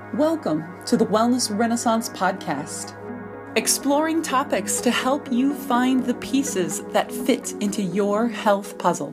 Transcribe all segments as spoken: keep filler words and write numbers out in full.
Welcome to the Wellness Renaissance podcast, exploring topics to help you find the pieces that fit into your health puzzle.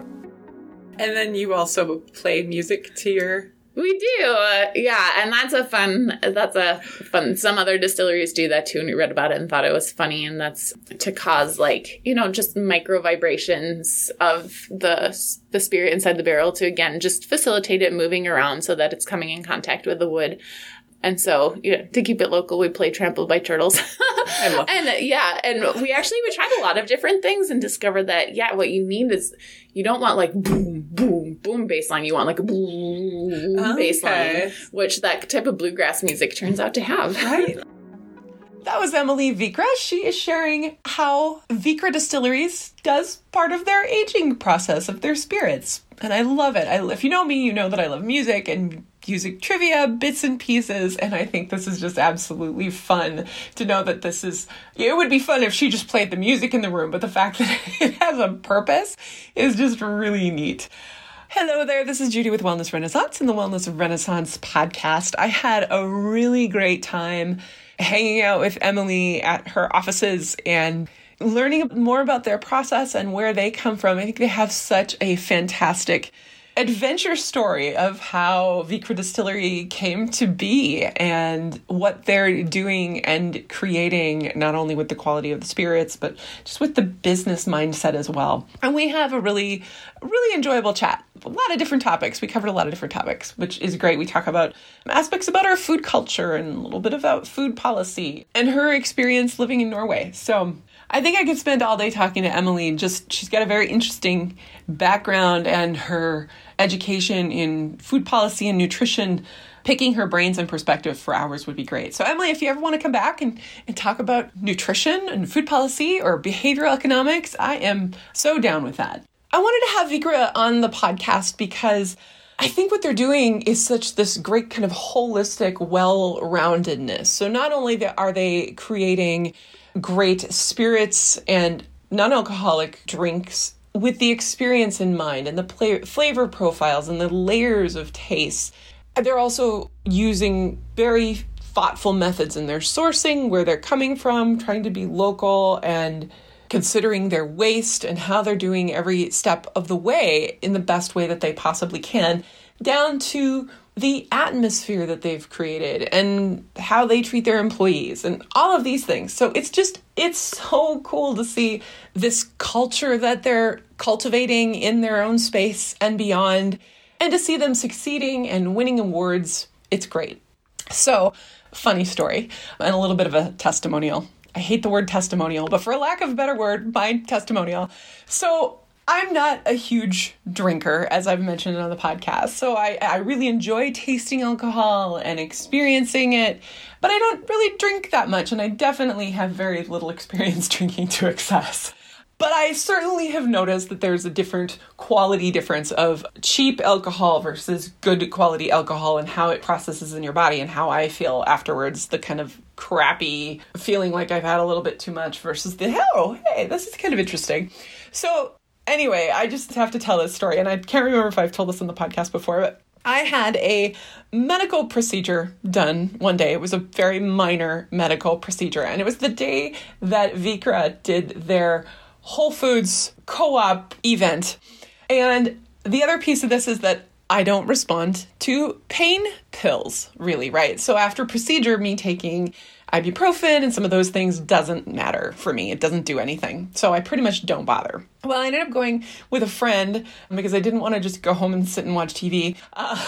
And then you also play music to your... We do, uh, yeah, and that's a fun, that's a fun, some other distilleries do that too, and we read about it and thought it was funny, and that's to cause, like, you know, just micro vibrations of the the spirit inside the barrel to, again, just facilitate it moving around so that it's coming in contact with the wood. And so, you know, to keep it local, we play Trampled by Turtles. I love and uh, yeah, and we actually, we tried a lot of different things and discovered that, yeah, what you need is, you don't want like boom, boom, boom bass line. You want like a boom okay. bass line, which that type of bluegrass music turns out to have. Right. That was Emily Vikra. She is sharing how Vikra Distilleries does part of their aging process of their spirits. And I love it. I, if you know me, you know that I love music and music trivia, bits and pieces, and I think this is just absolutely fun to know that this is, it would be fun if she just played the music in the room, but the fact that it has a purpose is just really neat. Hello there, this is Judy with Wellness Renaissance and the Wellness Renaissance podcast. I had a really great time hanging out with Emily at her offices and learning more about their process and where they come from. I think they have such a fantastic adventure story of how Vikra Distillery came to be and what they're doing and creating, not only with the quality of the spirits, but just with the business mindset as well. And we have a really, really enjoyable chat. A lot of different topics. We covered a lot of different topics, which is great. We talk about aspects about our food culture and a little bit about food policy and her experience living in Norway. So I think I could spend all day talking to Emily. Just she's got a very interesting background, and her education in food policy and nutrition, picking her brains and perspective for hours would be great. So Emily, if you ever want to come back and, and talk about nutrition and food policy or behavioral economics, I am so down with that. I wanted to have Vikra on the podcast because I think what they're doing is such this great kind of holistic, well-roundedness. So not only are they creating great spirits and non-alcoholic drinks with the experience in mind and the play- flavor profiles and the layers of taste, they're also using very thoughtful methods in their sourcing, where they're coming from, trying to be local and considering their waste and how they're doing every step of the way in the best way that they possibly can, down to the atmosphere that they've created and how they treat their employees and all of these things. So it's just, it's so cool to see this culture that they're cultivating in their own space and beyond, and to see them succeeding and winning awards. It's great. So, funny story and a little bit of a testimonial. I hate the word testimonial, but for a lack of a better word, my testimonial. So I'm not a huge drinker, as I've mentioned on the podcast. So I, I really enjoy tasting alcohol and experiencing it, but I don't really drink that much. And I definitely have very little experience drinking to excess. But I certainly have noticed that there's a different quality difference of cheap alcohol versus good quality alcohol and how it processes in your body and how I feel afterwards, the kind of crappy feeling like I've had a little bit too much versus the, oh, hey, this is kind of interesting. So anyway, I just have to tell this story, and I can't remember if I've told this on the podcast before, but I had a medical procedure done one day. It was a very minor medical procedure, and it was the day that Vikra did their Whole Foods co-op event. And the other piece of this is that I don't respond to pain pills, really, right? So after procedure, me taking ibuprofen and some of those things doesn't matter for me. It doesn't do anything. So I pretty much don't bother. Well, I ended up going with a friend because I didn't want to just go home and sit and watch T V. Uh,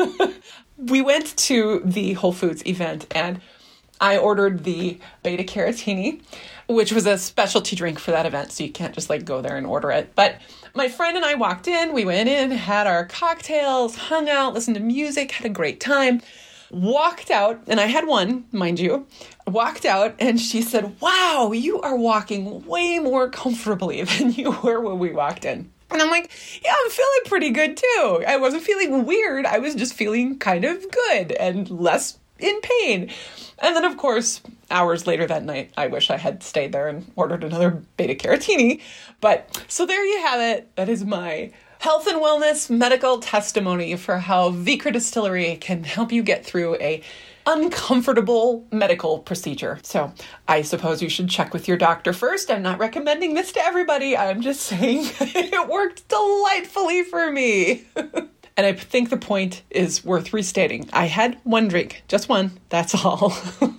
we went to the Whole Foods event and I ordered the beta carotene, which was a specialty drink for that event. So you can't just like go there and order it. But my friend and I walked in, we went in, had our cocktails, hung out, listened to music, had a great time, walked out, and I had one, mind you, walked out, and she said, wow, you are walking way more comfortably than you were when we walked in. And I'm like, yeah, I'm feeling pretty good too. I wasn't feeling weird. I was just feeling kind of good and less in pain. And then, of course, hours later that night, I wish I had stayed there and ordered another beta carotene. But so there you have it. That is my health and wellness medical testimony for how Vikra Distillery can help you get through a uncomfortable medical procedure. So I suppose you should check with your doctor first. I'm not recommending this to everybody. I'm just saying it worked delightfully for me. And I think the point is worth restating. I had one drink, just one, that's all.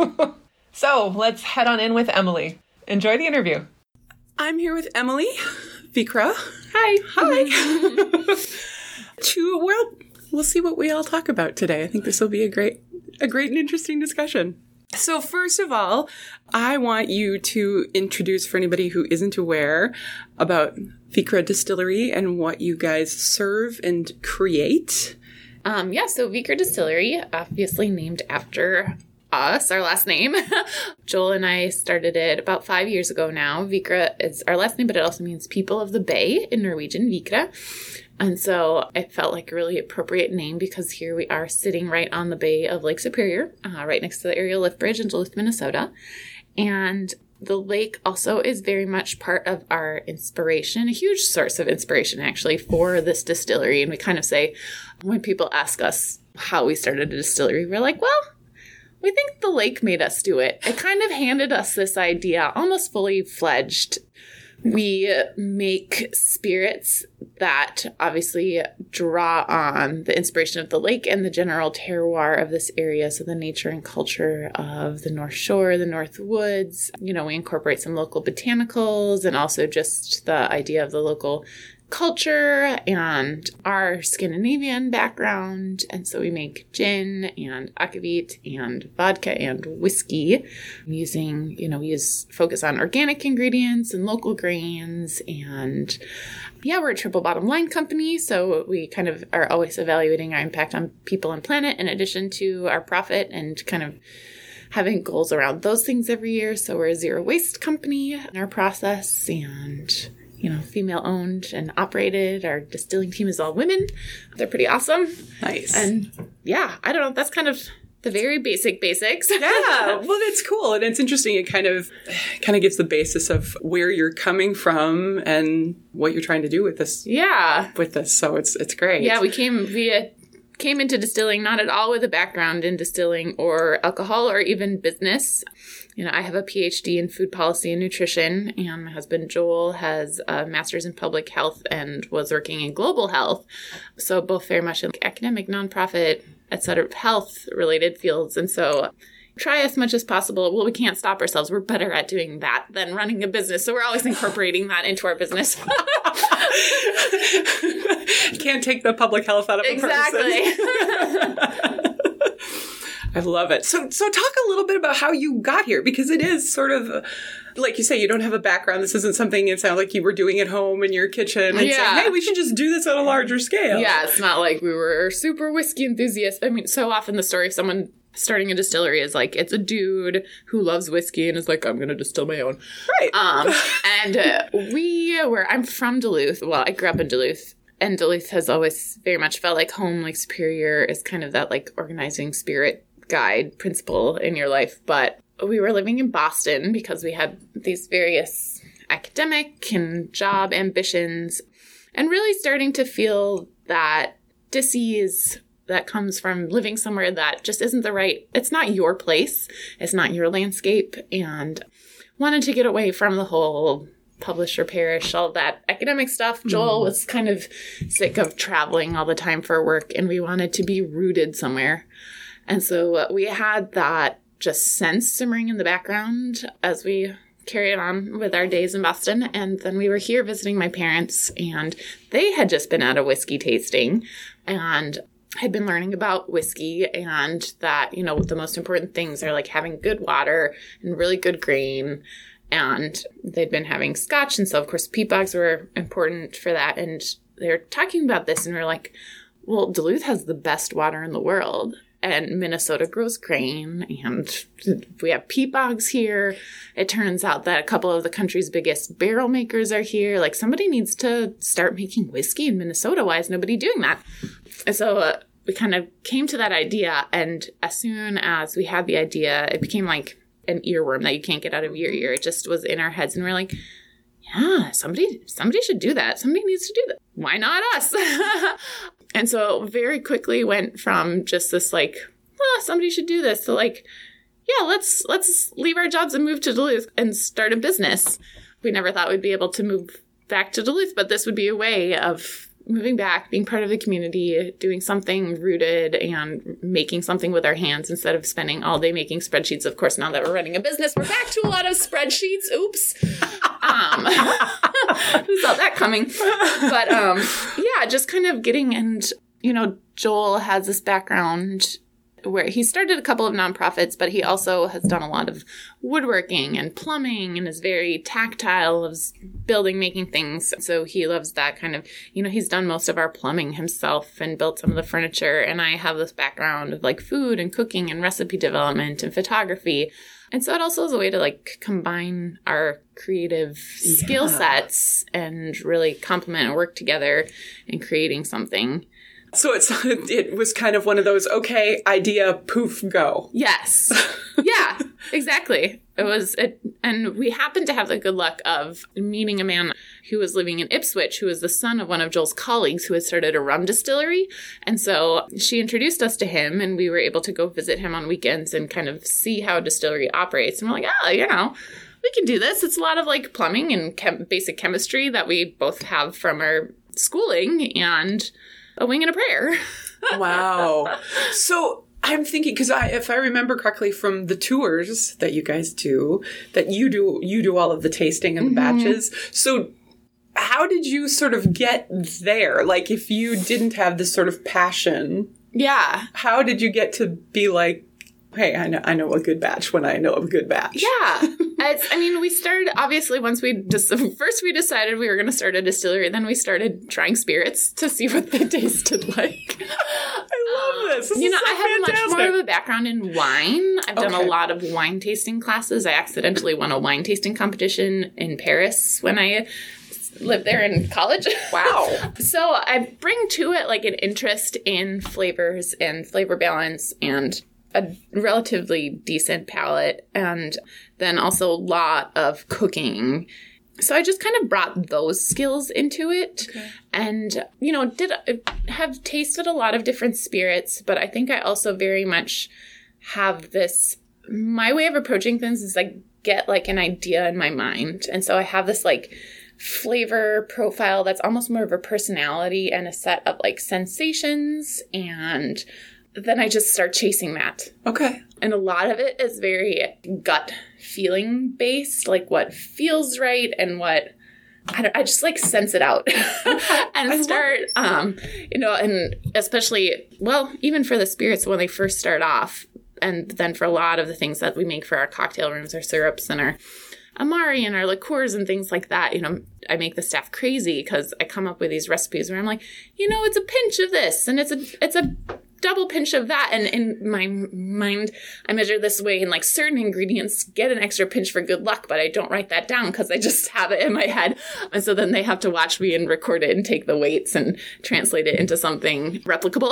So let's head on in with Emily. Enjoy the interview. I'm here with Emily Vikra. Hi. Hi. to, well, we'll see what we all talk about today. I think this will be a great, a great and interesting discussion. So first of all, I want you to introduce, for anybody who isn't aware, about Vikra Distillery and what you guys serve and create. Um, yeah, so Vikra Distillery, obviously named after us, our last name. Joel and I started it about five years ago now. Vikra is our last name, but it also means people of the bay in Norwegian, Vikra. And so it felt like a really appropriate name because here we are sitting right on the bay of Lake Superior, uh, right next to the aerial lift bridge in Duluth, Minnesota. And the lake also is very much part of our inspiration, a huge source of inspiration, actually, for this distillery. And we kind of say, when people ask us how we started a distillery, we're like, well, we think the lake made us do it. It kind of handed us this idea, almost fully fledged. We make spirits that obviously draw on the inspiration of the lake and the general terroir of this area. So the nature and culture of the North Shore, the North Woods. You know, we incorporate some local botanicals and also just the idea of the local culture and our Scandinavian background. And so we make gin and akavit and vodka and whiskey using, you know, we use focus on organic ingredients and local grains. And yeah, we're a triple bottom line company. So we kind of are always evaluating our impact on people and planet in addition to our profit and kind of having goals around those things every year. So we're a zero waste company in our process and you know, female owned and operated. Our distilling team is all women. They're pretty awesome. Nice. And yeah, I don't know. That's kind of the very basic basics. Yeah. Well, that's cool. And it's interesting. It kind of, kind of gives the basis of where you're coming from and what you're trying to do with this. Yeah. With this. So it's, it's great. Yeah. We came via, came into distilling, not at all with a background in distilling or alcohol or even business. You know, I have a P H D in food policy and nutrition, and my husband Joel has a master's in public health and was working in global health. So both very much in academic, nonprofit, et cetera, health-related fields. And so try as much as possible. Well, we can't stop ourselves. We're better at doing that than running a business. So we're always incorporating that into our business. Can't take the public health out of a exactly. person. I love it. So so talk a little bit about how you got here, because it is sort of, like you say, you don't have a background. This isn't something it sounds like you were doing at home in your kitchen and yeah. saying, hey, we should just do this on a larger scale. Yeah, it's not like we were super whiskey enthusiasts. I mean, so often the story of someone starting a distillery is like, it's a dude who loves whiskey and is like, I'm going to distill my own. Right. Um, and uh, we were, I'm from Duluth. Well, I grew up in Duluth. And Duluth has always very much felt like home. Like Superior is kind of that like organizing spirit guide principle in your life. But we were living in Boston because we had these various academic and job ambitions and really starting to feel that dis-ease that comes from living somewhere that just isn't the right, it's not your place, it's not your landscape, and wanted to get away from the whole publish or perish, all that academic stuff. Joel was kind of sick of traveling all the time for work, and we wanted to be rooted somewhere. And so uh, we had that just sense simmering in the background as we carried on with our days in Boston. And then we were here visiting my parents, and they had just been at a whiskey tasting and had been learning about whiskey, and that, you know, the most important things are like having good water and really good grain. And they'd been having scotch. And so, of course, peat bogs were important for that. And they were talking about this, and we we're like, well, Duluth has the best water in the world. And Minnesota grows grain, and we have peat bogs here. It turns out that a couple of the country's biggest barrel makers are here. Like, somebody needs to start making whiskey in Minnesota. Why is nobody doing that? And so uh, we kind of came to that idea, and as soon as we had the idea, it became like an earworm that you can't get out of your ear. It just was in our heads, and we're like, yeah, somebody somebody should do that. Somebody needs to do that. Why not us? And so very quickly went from just this like oh, somebody should do this. So like, yeah, let's let's leave our jobs and move to Duluth and start a business. We never thought we'd be able to move back to Duluth, but this would be a way of moving back, being part of the community, doing something rooted and making something with our hands instead of spending all day making spreadsheets. Of course, now that we're running a business, we're back to a lot of spreadsheets. Oops. Um, who saw that coming? But um, yeah, just kind of getting, and, you know, Joel has this background where he started a couple of nonprofits, but he also has done a lot of woodworking and plumbing and is very tactile, loves building, making things. So he loves that kind of, you know, he's done most of our plumbing himself and built some of the furniture. And I have this background of like food and cooking and recipe development and photography. And so it also is a way to like combine our creative yeah. skill sets and really complement and work together in creating something. So it's it was kind of one of those, okay, idea, poof, go. Yes. Yeah, exactly. It was, it, and we happened to have the good luck of meeting a man who was living in Ipswich, who was the son of one of Joel's colleagues who had started a rum distillery. And so she introduced us to him, and we were able to go visit him on weekends and kind of see how a distillery operates. And we're like, oh, you know, we can do this. It's a lot of like plumbing and chem- basic chemistry that we both have from our schooling, and a wing and a prayer. Wow. So I'm thinking, because I, if I remember correctly from the tours that you guys do, that you do, you do all of the tasting and the mm-hmm. batches. So how did you sort of get there? Like, if you didn't have this sort of passion, yeah, how did you get to be like, hey, I know, I know a good batch when I know a good batch. Yeah. It's, I mean, we started, obviously, once we just, first we decided we were going to start a distillery, then we started trying spirits to see what they tasted like. I love this. This you is know, so I have fantastic. much more of a background in wine. I've done Okay. a lot of wine tasting classes. I accidentally won a wine tasting competition in Paris when I lived there in college. Wow. So I bring to it like an interest in flavors and flavor balance and a relatively decent palate, and then also a lot of cooking. So I just kind of brought those skills into it. Okay. And, you know, did have tasted a lot of different spirits, but I think I also very much have this, my way of approaching things is like get like an idea in my mind. And so I have this like flavor profile that's almost more of a personality and a set of like sensations, and then I just start chasing that. Okay. And a lot of it is very gut feeling based, like what feels right and what I, don't, I just like sense it out and start, um, you know, and especially, well, even for the spirits when they first start off, and then for a lot of the things that we make for our cocktail rooms, our syrups and our amari and our liqueurs and things like that, you know, I make the staff crazy because I come up with these recipes where I'm like, you know, it's a pinch of this and it's a it's a double pinch of that, and in my mind I measure this way, and like certain ingredients get an extra pinch for good luck, but I don't write that down because I just have it in my head, and so then they have to watch me and record it and take the weights and translate it into something replicable.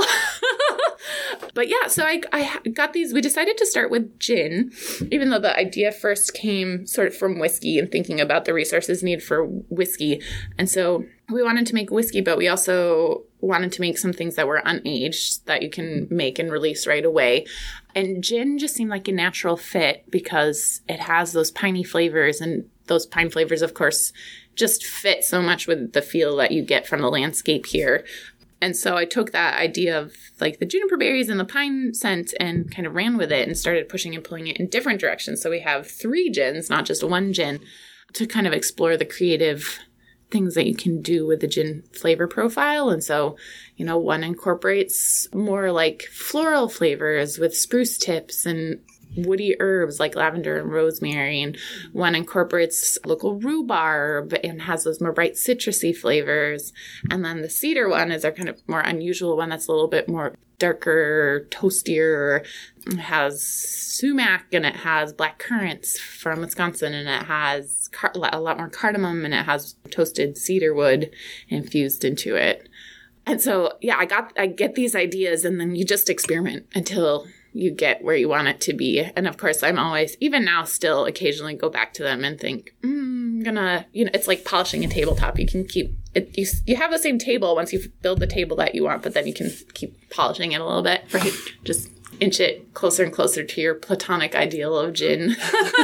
But yeah, so I, I got these. We decided to start with gin, even though the idea first came sort of from whiskey and thinking about the resources needed for whiskey. And so we wanted to make whiskey, but we also wanted to make some things that were unaged that you can make and release right away. And gin just seemed like a natural fit because it has those piney flavors, and those pine flavors, of course, just fit so much with the feel that you get from the landscape here. And so I took that idea of like the juniper berries and the pine scent and kind of ran with it and started pushing and pulling it in different directions. So we have three gins, not just one gin, to kind of explore the creative things that you can do with the gin flavor profile. And so, you know, one incorporates more like floral flavors with spruce tips and woody herbs like lavender and rosemary, and one incorporates local rhubarb and has those more bright citrusy flavors. And then the cedar one is our kind of more unusual one that's a little bit more darker, toastier. It has sumac, and it has black currants from Wisconsin, and it has car- a lot more cardamom, and it has toasted cedar wood infused into it. And so, yeah, I got I get these ideas, and then you just experiment until you get where you want it to be. And of course, I'm always, even now, still occasionally go back to them and think, mm, I'm gonna, you know, it's like polishing a tabletop. You can keep it, you, you have the same table once you build the table that you want, but then you can keep polishing it a little bit, right? Just inch it closer and closer to your platonic ideal of gin.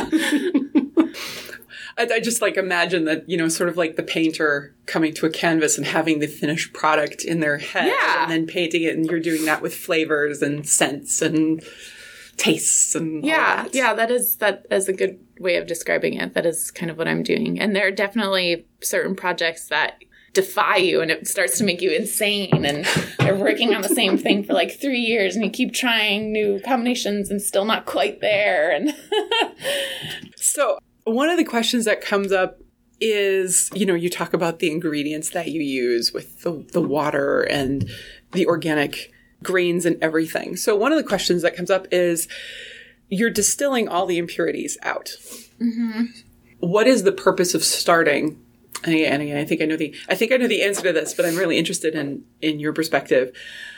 I, I just like imagine that, you know, sort of like the painter coming to a canvas and having the finished product in their head Yeah. and then painting it, and you're doing that with flavors and scents and tastes and Yeah, all that. yeah, that is that is a good way of describing it. That is kind of what I'm doing. And there are definitely certain projects that defy you and it starts to make you insane, and they're working on the same thing for like three years and you keep trying new combinations and still not quite there. And So one of the questions that comes up is, you know, you talk about the ingredients that you use with the, the water and the organic grains and everything. So one of the questions that comes up is you're distilling all the impurities out. Mm-hmm. What is the purpose of starting? And again, and I think I know the I think I know the answer to this, but I'm really interested in in your perspective.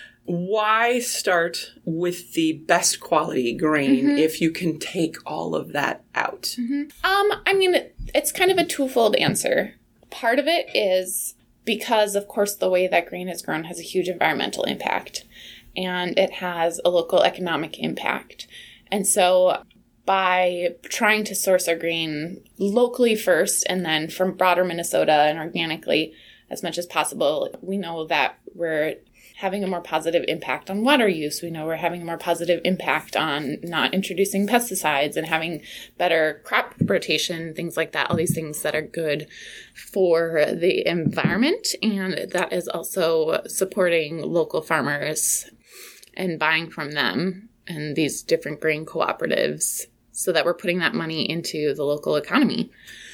Why start with the best quality grain mm-hmm. if you can take all of that out? Mm-hmm. Um, I mean, it, it's kind of a twofold answer. Part of it is because, of course, the way that grain is grown has a huge environmental impact, and it has a local economic impact. And so by trying to source our grain locally first and then from broader Minnesota and organically as much as possible, we know that we're having a more positive impact on water use. We know we're having a more positive impact on not introducing pesticides and having better crop rotation, things like that, all these things that are good for the environment. And that is also supporting local farmers and buying from them and these different grain cooperatives so that we're putting that money into the local economy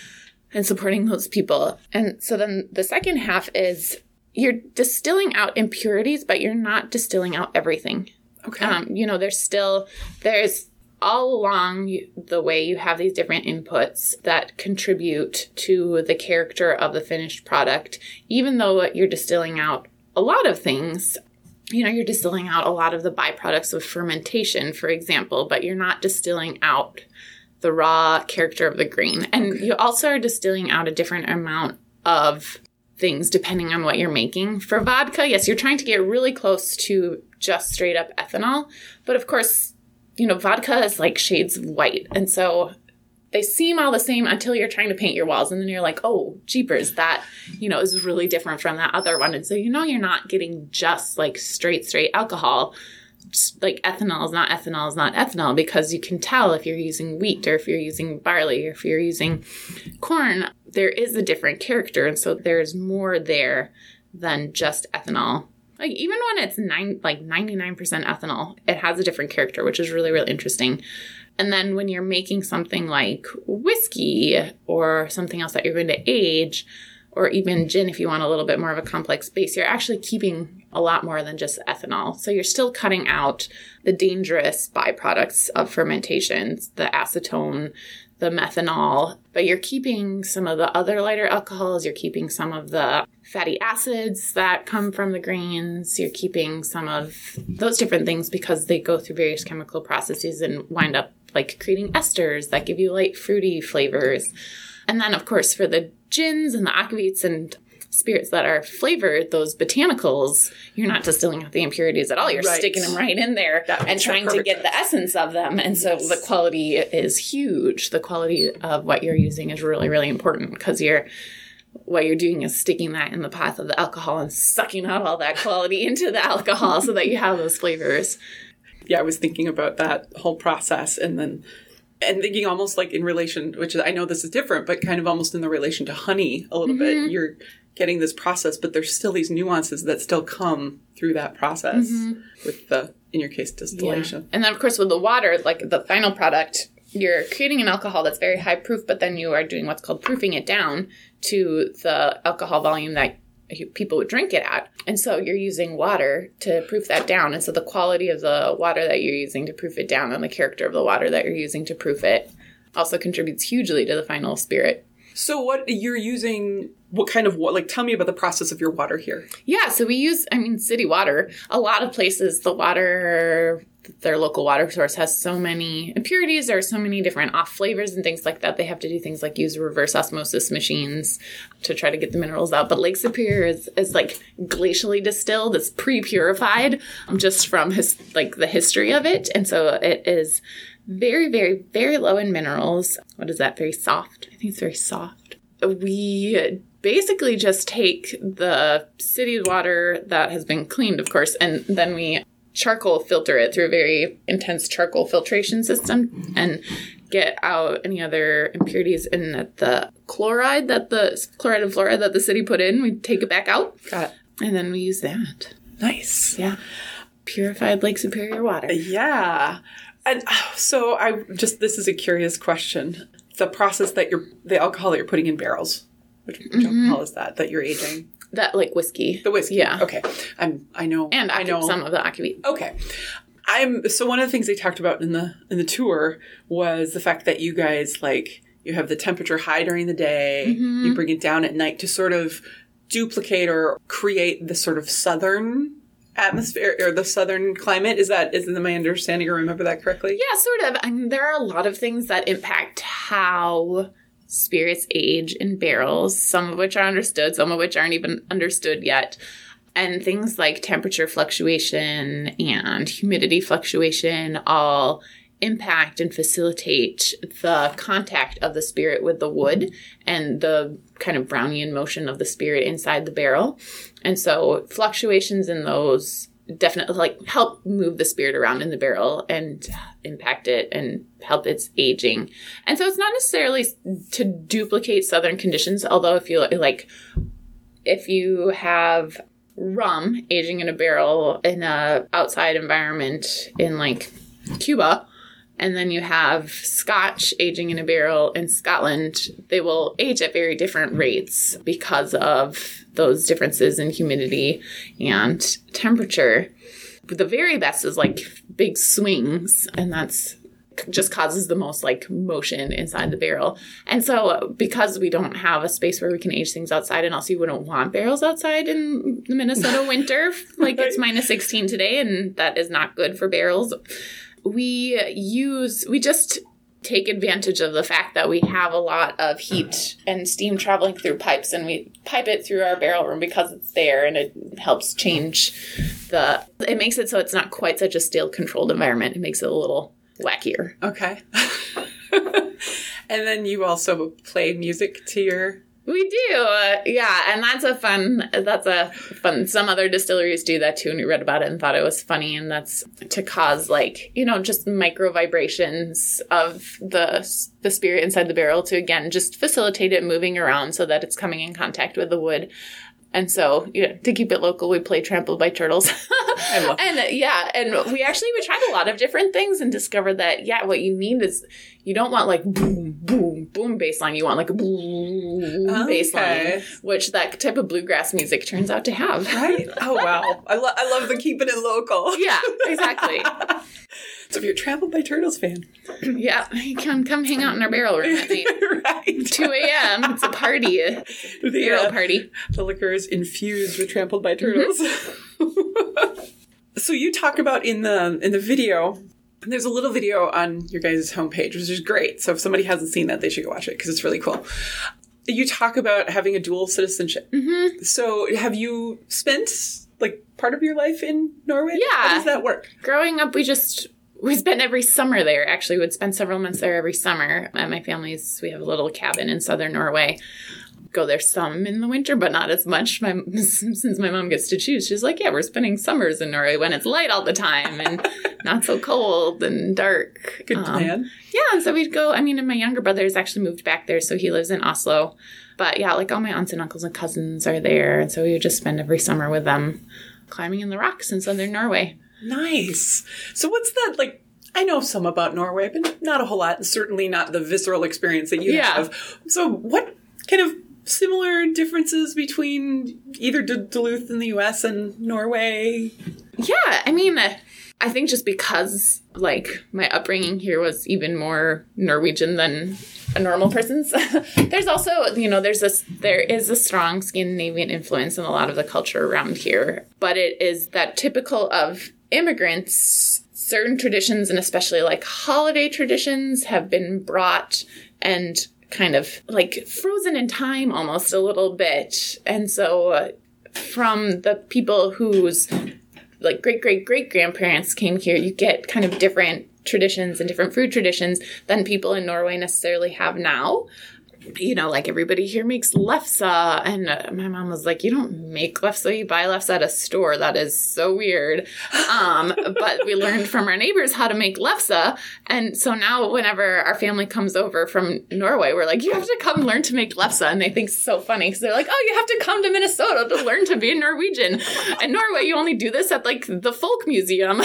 and supporting those people. And so then the second half is you're distilling out impurities, but you're not distilling out everything. Okay. Um, you know, there's still, there's all along the way you have these different inputs that contribute to the character of the finished product. Even though you're distilling out a lot of things, you know, you're distilling out a lot of the byproducts of fermentation, for example, but you're not distilling out the raw character of the grain. And okay. you also are distilling out a different amount of things depending on what you're making. For vodka, yes, you're trying to get really close to just straight up ethanol. But of course, you know, vodka is like shades of white. And so they seem all the same until you're trying to paint your walls. And then you're like, oh, jeepers, that, you know, is really different from that other one. And so, you know, you're not getting just like straight, straight alcohol. Just like ethanol is not ethanol is not ethanol, because you can tell if you're using wheat or if you're using barley or if you're using corn, there is a different character. And so there's more there than just ethanol. Like even when it's nine, like ninety-nine percent ethanol, it has a different character, which is really, really interesting. And then when you're making something like whiskey or something else that you're going to age, or even gin, if you want a little bit more of a complex base, you're actually keeping a lot more than just ethanol. So you're still cutting out the dangerous byproducts of fermentations, the acetone, the methanol, but you're keeping some of the other lighter alcohols. You're keeping some of the fatty acids that come from the grains. You're keeping some of those different things because they go through various chemical processes and wind up like creating esters that give you light fruity flavors. And then, of course, for the gins and the aquavits and spirits that are flavored, those botanicals, you're not distilling out the impurities at all. You're right. sticking them right in there and trying to get the essence of them. And so yes. the quality is huge. The quality of what you're using is really, really important because you're what you're doing is sticking that in the path of the alcohol and sucking out all that quality into the alcohol so that you have those flavors. Yeah, I was thinking about that whole process and then And thinking almost like in relation, which I know this is different, but kind of almost in the relation to honey a little mm-hmm. bit. You're getting this process, but there's still these nuances that still come through that process mm-hmm. with the, in your case, distillation. Yeah. And then, of course, with the water, like the final product, you're creating an alcohol that's very high proof, but then you are doing what's called proofing it down to the alcohol volume that people would drink it at. And so you're using water to proof that down. And so the quality of the water that you're using to proof it down and the character of the water that you're using to proof it also contributes hugely to the final spirit. So what you're using, what kind of, wa- like, tell me about the process of your water here. Yeah, so we use, I mean, city water. A lot of places, the water, their local water source has so many impurities or so many different off flavors and things like that. They have to do things like use reverse osmosis machines to try to get the minerals out. But Lake Superior is, is like glacially distilled. It's pre-purified um, just from his, like the history of it. And so it is very, very, very low in minerals. What is that? Very soft. I think it's very soft. We basically just take the city water that has been cleaned, of course, and then we charcoal filter it through a very intense charcoal filtration system and get out any other impurities in the chloride that the chloride and fluoride that the city put in. We take it back out. Got it. And then we use that. Nice. Yeah. Purified Lake Superior water. Yeah. And oh, so I just, this is a curious question. The process that you're, the alcohol that you're putting in barrels, which, which mm-hmm. alcohol is that, that you're aging? That, like, whiskey. The whiskey. Yeah. Okay. I'm, I know. And I know some of the akavit. Okay. I'm, so one of the things they talked about in the, in the tour was the fact that you guys, like, you have the temperature high during the day, mm-hmm. you bring it down at night to sort of duplicate or create the sort of southern atmosphere or the southern climate. Is that, is my understanding or remember that correctly? Yeah, sort of. I mean, there are a lot of things that impact how spirits age in barrels, some of which are understood, some of which aren't even understood yet. And things like temperature fluctuation and humidity fluctuation all impact and facilitate the contact of the spirit with the wood and the kind of Brownian motion of the spirit inside the barrel. And so fluctuations in those definitely like help move the spirit around in the barrel and impact it and help its aging. And so it's not necessarily to duplicate southern conditions, although if you like, if you have rum aging in a barrel in a outside environment in like Cuba, and then you have Scotch aging in a barrel in Scotland, they will age at very different rates because of those differences in humidity and temperature. The very best is like big swings, and that's just causes the most like motion inside the barrel. And so because we don't have a space where we can age things outside, and also you wouldn't want barrels outside in the Minnesota winter, like it's minus sixteen today, and that is not good for barrels. We use, we just take advantage of the fact that we have a lot of heat and steam traveling through pipes, and we pipe it through our barrel room because it's there, and it helps change the, it makes it so it's not quite such a still controlled environment. It makes it a little wackier. Okay. And then you also play music to your... We do, uh, yeah, and that's a fun, that's a fun, some other distilleries do that too, and we read about it and thought it was funny, and that's to cause, like, you know, just micro vibrations of the the spirit inside the barrel to, again, just facilitate it moving around so that it's coming in contact with the wood. And so, you know, to keep it local, we play Trampled by Turtles. I love and uh, yeah, and we actually, we tried a lot of different things and discovered that, yeah, what you need is, you don't want like boom, boom, boom bass line. You want like a boom okay. bass line, which that type of bluegrass music turns out to have. Right? Oh, wow. I, lo- I love the keeping it local. Yeah, exactly. So if you're a Trampled by Turtles fan. Yeah, you can come hang out in our barrel room at right. two a.m. It's a party. A the barrel uh, party. The liquor is infused with Trampled by Turtles. Mm-hmm. So you talk about in the in the video, there's a little video on your guys' homepage, which is great. So if somebody hasn't seen that, they should go watch it because it's really cool. You talk about having a dual citizenship. Mm-hmm. So have you spent like part of your life in Norway? Yeah. How does that work? Growing up, we just... We spent every summer there, actually. We would spend several months there every summer. And my family's, we have a little cabin in southern Norway. Go there some in the winter, but not as much. My, since my mom gets to choose, she's like, yeah, we're spending summers in Norway when it's light all the time and not so cold and dark. Good plan. Um, yeah, and so we'd go, I mean, and my younger brother's actually moved back there, so he lives in Oslo. But yeah, like all my aunts and uncles and cousins are there, and so we would just spend every summer with them climbing in the rocks in southern Norway. Nice. So what's that, like, I know some about Norway, but not a whole lot, and certainly not the visceral experience that you yeah. have. So what kind of similar differences between either D- Duluth in the U S and Norway? Yeah, I mean, uh, I think just because, like, my upbringing here was even more Norwegian than a normal person's, there's also, you know, there's this, there is a strong Scandinavian influence in a lot of the culture around here. But it is that typical of immigrants, certain traditions, and especially like holiday traditions, have been brought and kind of like frozen in time almost a little bit. And so uh, from the people whose like great great great grandparents came here, you get kind of different traditions and different food traditions than people in Norway necessarily have now. You know, like everybody here makes lefse, and uh, my mom was like, you don't make lefse, you buy lefse at a store. That is so weird. Um, but we learned from our neighbors how to make lefse. And so now whenever our family comes over from Norway, we're like, you have to come learn to make lefse. And they think it's so funny because they're like, oh, you have to come to Minnesota to learn to be a Norwegian. In Norway, you only do this at like the folk museum.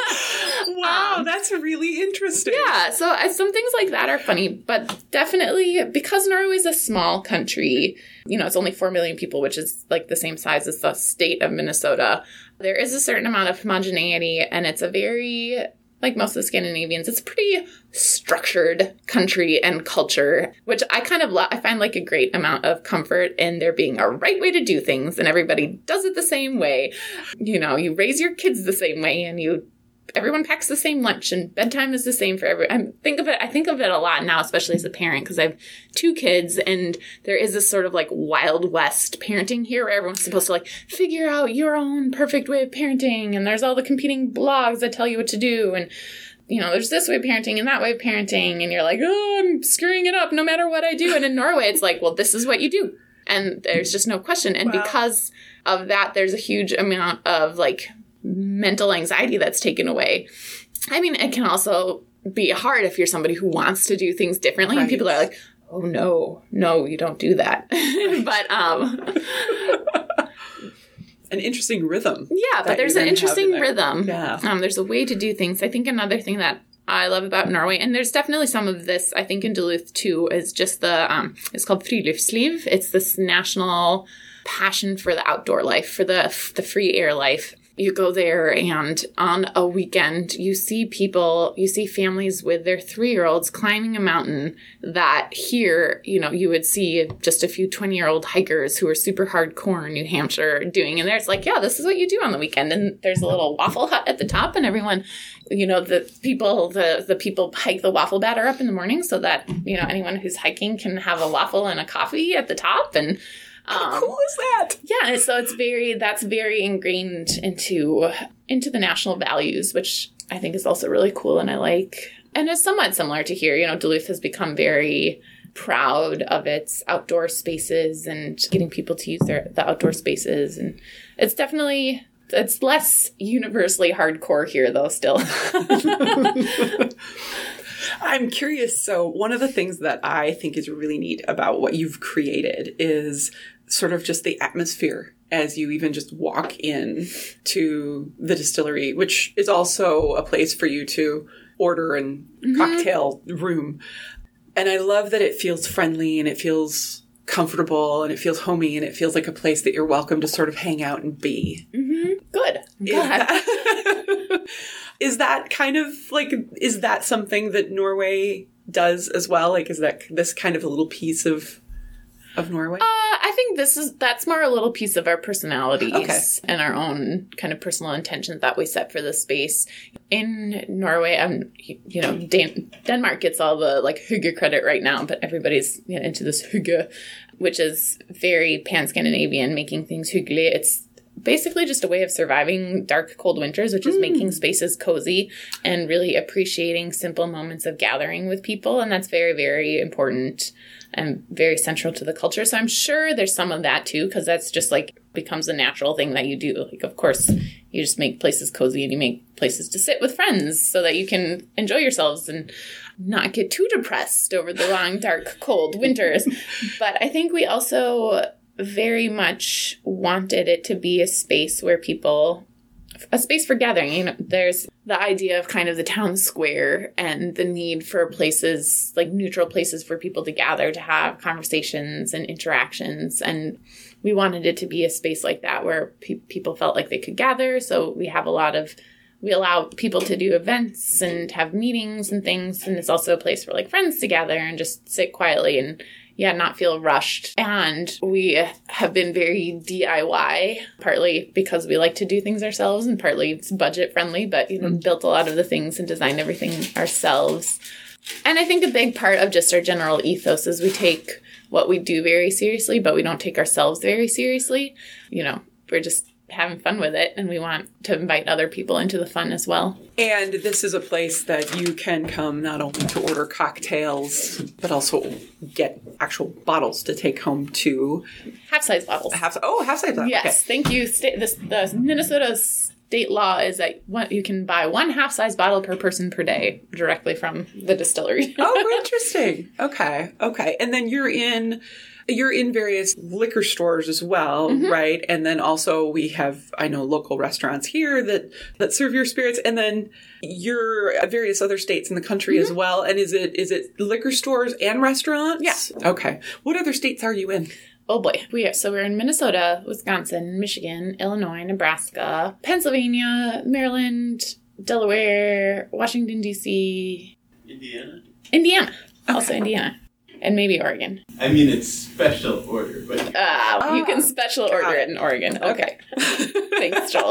Wow, um, that's really interesting. Yeah, so uh, some things like that are funny, but definitely because Norway is a small country, you know, it's only four million people, which is like the same size as the state of Minnesota. There is a certain amount of homogeneity, and it's a very, like most of the Scandinavians, it's a pretty structured country and culture, which I kind of lo- I find like a great amount of comfort in there being a right way to do things, and everybody does it the same way. You know, you raise your kids the same way, and you everyone packs the same lunch, and bedtime is the same for everyone. I think of it, I think of it a lot now, especially as a parent, because I have two kids, and there is this sort of like Wild West parenting here where everyone's supposed to like figure out your own perfect way of parenting, and there's all the competing blogs that tell you what to do, and you know, there's this way of parenting and that way of parenting, and you're like, oh, I'm screwing it up no matter what I do. And in Norway, it's like, well, this is what you do. And there's just no question. And wow. Because of that, there's a huge amount of like mental anxiety that's taken away. I mean, it can also be hard if you're somebody who wants to do things differently. Right. And people are like, oh, no, no, you don't do that. But, um... an interesting rhythm. Yeah, but there's an interesting there. rhythm. Yeah. Um, there's a way to do things. I think another thing that I love about Norway, and there's definitely some of this, I think, in Duluth, too, is just the, um, it's called Friluftsliv. It's this national passion for the outdoor life, for the the free air life. You go there, and on a weekend, you see people, you see families with their three-year-olds climbing a mountain that here, you know, you would see just a few twenty-year-old hikers who are super hardcore in New Hampshire doing. And there it's like, yeah, this is what you do on the weekend. And there's a little waffle hut at the top, and everyone, you know, the people, the, the people hike the waffle batter up in the morning so that, you know, anyone who's hiking can have a waffle and a coffee at the top. And How um, cool is that? Yeah, so it's very, that's very ingrained into into the national values, which I think is also really cool and I like. And it's somewhat similar to here. You know, Duluth has become very proud of its outdoor spaces and getting people to use their the outdoor spaces. And it's definitely, it's less universally hardcore here, though, still. I'm curious. So one of the things that I think is really neat about what you've created is sort of just the atmosphere as you even just walk in to the distillery, which is also a place for you to order and mm-hmm. cocktail room. And I love that it feels friendly and it feels comfortable and it feels homey and it feels like a place that you're welcome to sort of hang out and be. Mm-hmm. Good. Is that, is that kind of like, is that something that Norway does as well? Like, is that this kind of a little piece of of Norway? Uh, I think this is, that's more a little piece of our personalities okay. and our own kind of personal intentions that we set for the space. In Norway, um, you know, Dan- Denmark gets all the like hygge credit right now, but everybody's you know, into this hygge, which is very pan-Scandinavian, making things hyggelig. It's basically just a way of surviving dark, cold winters, which is mm. making spaces cozy and really appreciating simple moments of gathering with people. And that's very, very important and very central to the culture. So I'm sure there's some of that too, because that's just like becomes a natural thing that you do. Like, of course, you just make places cozy and you make places to sit with friends so that you can enjoy yourselves and not get too depressed over the long, dark, cold winters. But I think we also very much wanted it to be a space where people, a space for gathering. You know, there's the idea of kind of the town square and the need for places, like neutral places for people to gather, to have conversations and interactions. And we wanted it to be a space like that where pe- people felt like they could gather. So we have a lot of we allow people to do events and have meetings and things. And it's also a place for like friends to gather and just sit quietly and, yeah, not feel rushed. And we have been very D I Y, partly because we like to do things ourselves and partly it's budget friendly, but, you know, mm-hmm. built a lot of the things and designed everything ourselves. And I think a big part of just our general ethos is we take what we do very seriously, but we don't take ourselves very seriously. You know, we're just having fun with it, and we want to invite other people into the fun as well. And this is a place that you can come not only to order cocktails, but also get actual bottles to take home to. Half-size bottles. Half, oh, half-size bottles. Yes, okay. Thank you. Sta- this, the Minnesota state law is that one, you can buy one half-size bottle per person per day directly from the distillery. Oh, interesting. Okay, okay. And then you're in... You're in various liquor stores as well, mm-hmm. right? And then also we have, I know, local restaurants here that, that serve your spirits. And then you're at various other states in the country mm-hmm. as well. And is it is it liquor stores and restaurants? Yeah. Okay. What other states are you in? Oh boy. We are, so we're in Minnesota, Wisconsin, Michigan, Illinois, Nebraska, Pennsylvania, Maryland, Delaware, Washington, D C Indiana. Indiana. Okay. Also Indiana. And maybe Oregon. I mean, it's special order, but... Uh, oh, you can special order it in Oregon. Okay. okay. Thanks, Joel.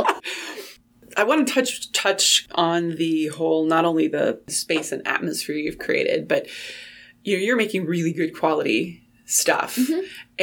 I want to touch touch on the whole, not only the space and atmosphere you've created, but you know, you're making really good quality stuff. Mm-hmm.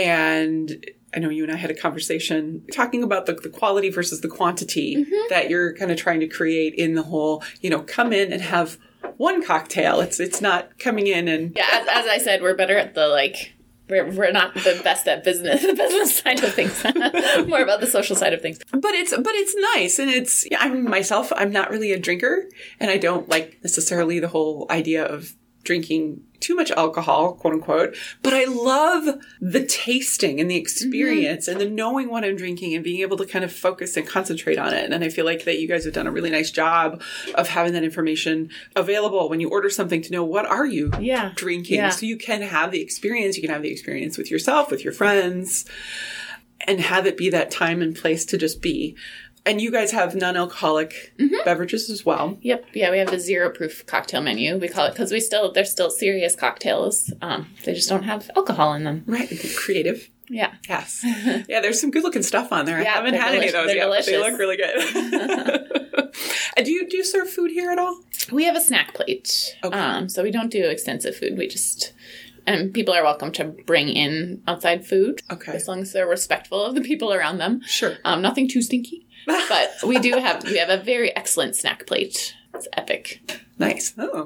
And I know you and I had a conversation talking about the, the quality versus the quantity mm-hmm. that you're kind of trying to create in the whole, you know, come in and have one cocktail. It's it's not coming in and... Yeah, as, as I said, we're better at the, like, we're, we're not the best at business, the business side of things. More about the social side of things. But it's but it's nice. And it's, I'm myself, I'm not really a drinker. And I don't like necessarily the whole idea of drinking too much alcohol, quote unquote. But I love the tasting and the experience mm-hmm. and the knowing what I'm drinking and being able to kind of focus and concentrate on it. And I feel like that you guys have done a really nice job of having that information available when you order something to know what are you yeah. drinking. Yeah. So you can have the experience. You can have the experience with yourself, with your friends, and have it be that time and place to just be. And you guys have non-alcoholic mm-hmm. beverages as well. Yep. Yeah, we have a zero-proof cocktail menu. We call it because we still they're still serious cocktails. Um, they just don't have alcohol in them. Right. Creative. Yeah. Yes. Yeah, there's some good-looking stuff on there. Yeah, I haven't had deli- any of those they're yet, delicious. but they look really good. do you do you serve food here at all? We have a snack plate. Okay. Um, so we don't do extensive food. We just... And people are welcome to bring in outside food. Okay. As long as they're respectful of the people around them. Sure. Um, nothing too stinky. But we do have, we have a very excellent snack plate. It's epic. Nice. Oh.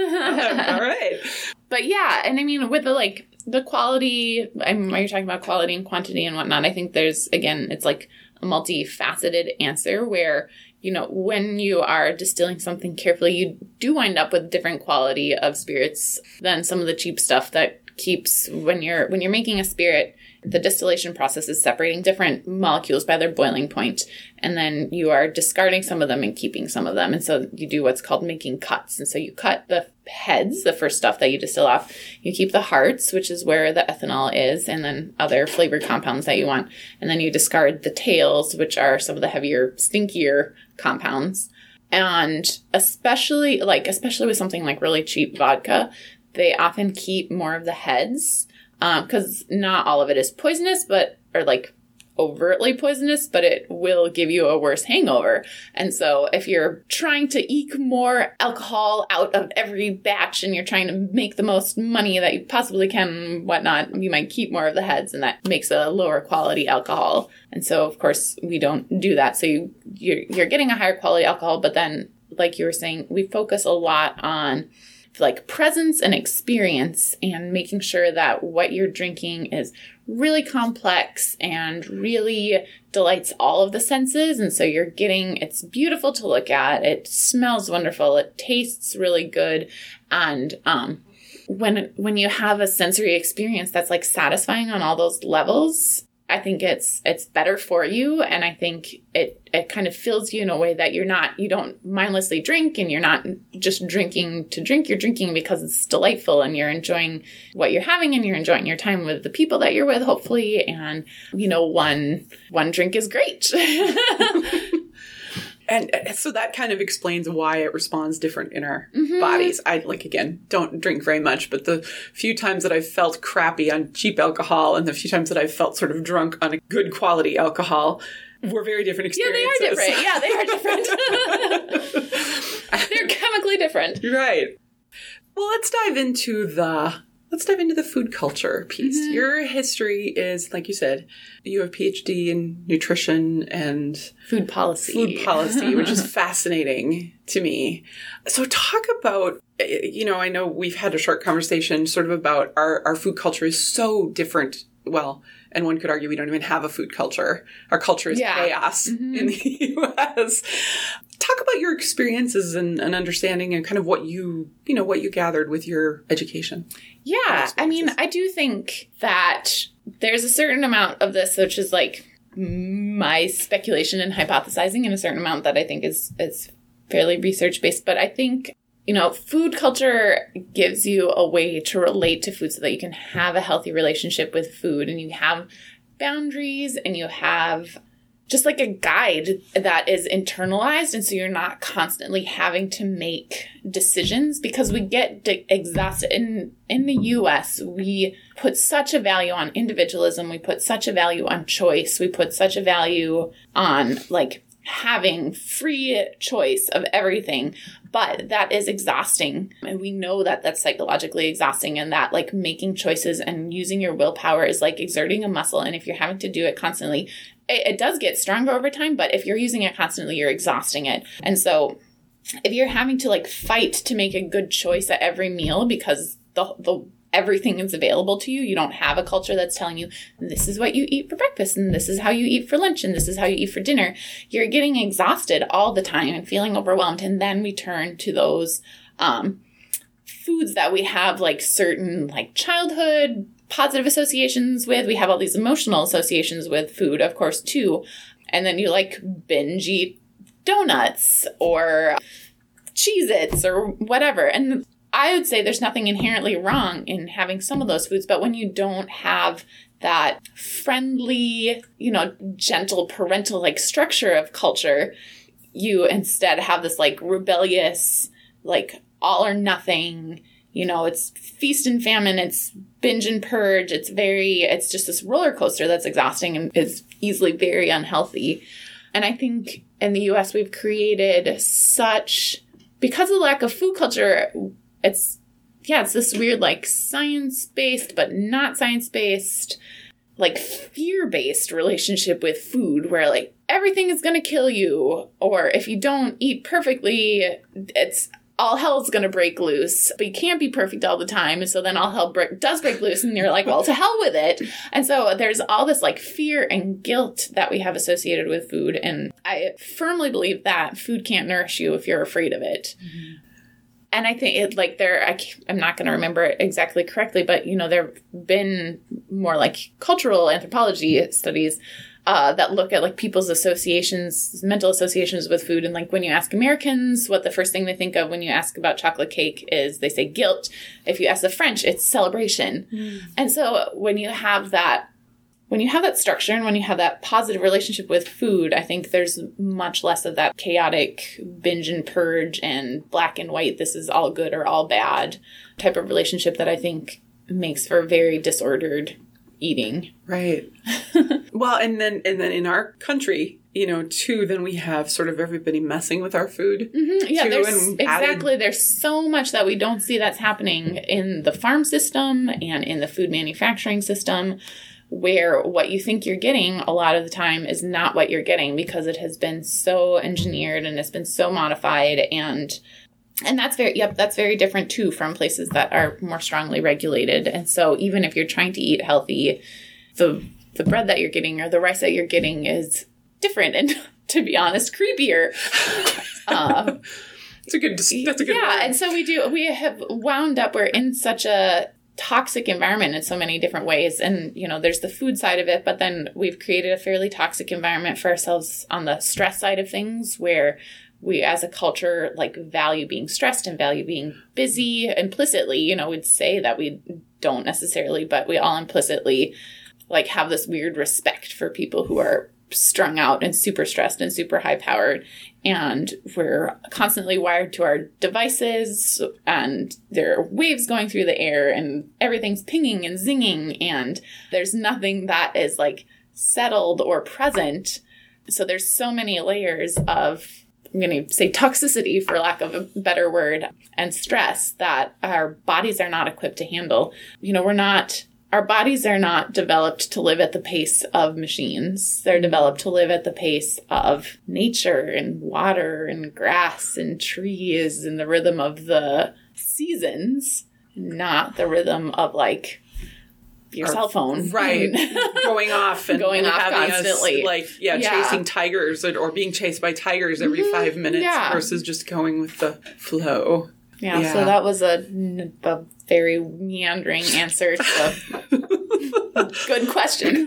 All right. But yeah, and I mean, with the, like, the quality, I mean, when you're talking about quality and quantity and whatnot, I think there's, again, it's like a multifaceted answer where, you know, when you are distilling something carefully, you do wind up with different quality of spirits than some of the cheap stuff that keeps, when you're, when you're making a spirit, the distillation process is separating different molecules by their boiling point, and then you are discarding some of them and keeping some of them. And so you do what's called making cuts. And so you cut the heads, the first stuff that you distill off. You keep the hearts, which is where the ethanol is, and then other flavored compounds that you want. And then you discard the tails, which are some of the heavier, stinkier compounds. And especially, like, especially with something like really cheap vodka, they often keep more of the heads. Because um, not all of it is poisonous, but, or like overtly poisonous, but it will give you a worse hangover. And so if you're trying to eke more alcohol out of every batch and you're trying to make the most money that you possibly can and whatnot, you might keep more of the heads, and that makes a lower quality alcohol. And so, of course, we don't do that. So you, you're, you're getting a higher quality alcohol, but then, like you were saying, we focus a lot on like presence and experience and making sure that what you're drinking is really complex and really delights all of the senses. And so you're getting, it's beautiful to look at. It smells wonderful. It tastes really good. And um, when, when you have a sensory experience that's like satisfying on all those levels, I think it's it's better for you, and I think it it kind of fills you in a way that you're not, you don't mindlessly drink, and you're not just drinking to drink. You're drinking because it's delightful, and you're enjoying what you're having, and you're enjoying your time with the people that you're with, hopefully. And you know, one one drink is great. And uh, so that kind of explains why it responds different in our mm-hmm. bodies. I, like, again, don't drink very much, but the few times that I've felt crappy on cheap alcohol and the few times that I've felt sort of drunk on a good quality alcohol were very different experiences. Yeah, they are different. Yeah, they are different. They're chemically different. Right. Well, let's dive into the... Let's dive into the food culture piece. Mm-hmm. Your history is, like you said, you have a P H D in nutrition and food policy. Food policy, which is fascinating to me. So talk about, you know, I know we've had a short conversation sort of about our, our food culture is so different. Well, and one could argue we don't even have a food culture. Our culture is yeah. chaos mm-hmm. in the U S. Talk about your experiences and, and understanding and kind of what you, you know, what you gathered with your education. Yeah. I mean, I do think that there's a certain amount of this, which is like my speculation and hypothesizing, and a certain amount that I think is, is fairly research-based. But I think, you know, food culture gives you a way to relate to food so that you can have a healthy relationship with food, and you have boundaries and you have just like a guide that is internalized. And so you're not constantly having to make decisions, because we get de- exhausted. In, in the U S, we put such a value on individualism. We put such a value on choice. We put such a value on like having free choice of everything. But that is exhausting. And we know that that's psychologically exhausting, and that like making choices and using your willpower is like exerting a muscle. And if you're having to do it constantly, it, it does get stronger over time. But if you're using it constantly, you're exhausting it. And so if you're having to like fight to make a good choice at every meal because the the everything is available to you, you don't have a culture that's telling you this is what you eat for breakfast and this is how you eat for lunch and this is how you eat for dinner, you're getting exhausted all the time and feeling overwhelmed. And then we turn to those um, foods that we have like certain like childhood positive associations with. We have all these emotional associations with food, of course, too. And then you like binge eat donuts or Cheez-Its or whatever. And I would say there's nothing inherently wrong in having some of those foods, but when you don't have that friendly, you know, gentle parental like structure of culture, you instead have this like rebellious, like all or nothing, you know, it's feast and famine, it's binge and purge, it's very, it's just this roller coaster that's exhausting and is easily very unhealthy. And I think in the U S we've created such, because of the lack of food culture, It's, yeah, it's this weird, like, science-based, but not science-based, like, fear-based relationship with food where, like, everything is going to kill you. Or if you don't eat perfectly, it's all hell's going to break loose. But you can't be perfect all the time. And so then all hell break, does break loose. And you're like, well, to hell with it. And so there's all this, like, fear and guilt that we have associated with food. And I firmly believe that food can't nourish you if you're afraid of it. Mm-hmm. And I think it like there, I I'm not going to remember it exactly correctly, but, you know, there have been more like cultural anthropology studies uh, that look at like people's associations, mental associations with food. And like when you ask Americans what the first thing they think of when you ask about chocolate cake is, they say guilt. If you ask the French, it's celebration. Mm. And so when you have that, When you have that structure and when you have that positive relationship with food, I think there's much less of that chaotic binge and purge and black and white, this is all good or all bad type of relationship that I think makes for very disordered eating. Right. Well, and then and then in our country, you know, too, then we have sort of everybody messing with our food. Mm-hmm. Yeah, too, there's, and exactly. added... There's so much that we don't see that's happening in the farm system and in the food manufacturing system, where what you think you're getting a lot of the time is not what you're getting because it has been so engineered and it's been so modified. And and that's very, yep, that's very different too from places that are more strongly regulated. And so even if you're trying to eat healthy, the the bread that you're getting or the rice that you're getting is different and, to be honest, creepier. um, that's a good, that's a good Yeah, word. and so we do, we have wound up, we're in such a toxic environment in so many different ways. And, you know, there's the food side of it, but then we've created a fairly toxic environment for ourselves on the stress side of things, where we as a culture like value being stressed and value being busy implicitly. You know, we'd say that we don't necessarily, but we all implicitly like have this weird respect for people who are strung out and super stressed and super high powered. And we're constantly wired to our devices, and there are waves going through the air, and everything's pinging and zinging, and there's nothing that is like settled or present. So there's so many layers of, I'm going to say toxicity for lack of a better word, and stress that our bodies are not equipped to handle. You know, we're not, our bodies are not developed to live at the pace of machines. They're developed to live at the pace of nature and water and grass and trees and the rhythm of the seasons, not the rhythm of like your Our, cell phone. Right. going off and going off having constantly. Us, like, yeah, yeah, chasing tigers or, or being chased by tigers every mm-hmm. five minutes yeah. versus just going with the flow. Yeah, yeah. So that was a, a very meandering answer to a good question.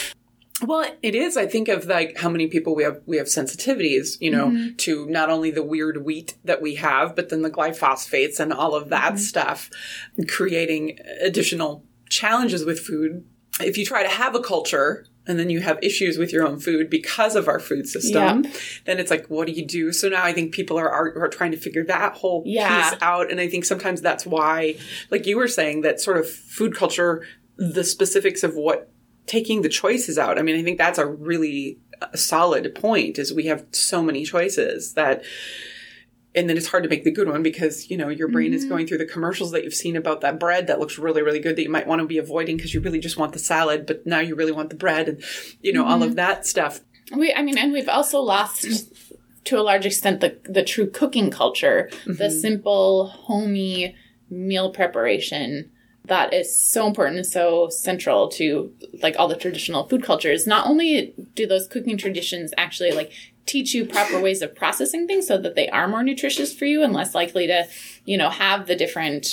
Well, it is. I think of like how many people we have, we have sensitivities, you know, mm-hmm. to not only the weird wheat that we have, but then the glyphosates and all of that mm-hmm. stuff, creating additional challenges with food. If you try to have a culture and then you have issues with your own food because of our food system, yep. then it's like, what do you do? So now I think people are are, are trying to figure that whole yeah. piece out. And I think sometimes that's why, like you were saying, that sort of food culture, the specifics of what taking the choices out. I mean, I think that's a really solid point, is we have so many choices that, and then it's hard to make the good one because, you know, your brain mm-hmm. is going through the commercials that you've seen about that bread that looks really, really good that you might want to be avoiding because you really just want the salad, but now you really want the bread and, you know, mm-hmm. all of that stuff. We, I mean, and we've also lost, to a large extent, the, the true cooking culture, mm-hmm. the simple, homey meal preparation that is so important and so central to, like, all the traditional food cultures. Not only do those cooking traditions actually, like, teach you proper ways of processing things so that they are more nutritious for you and less likely to, you know, have the different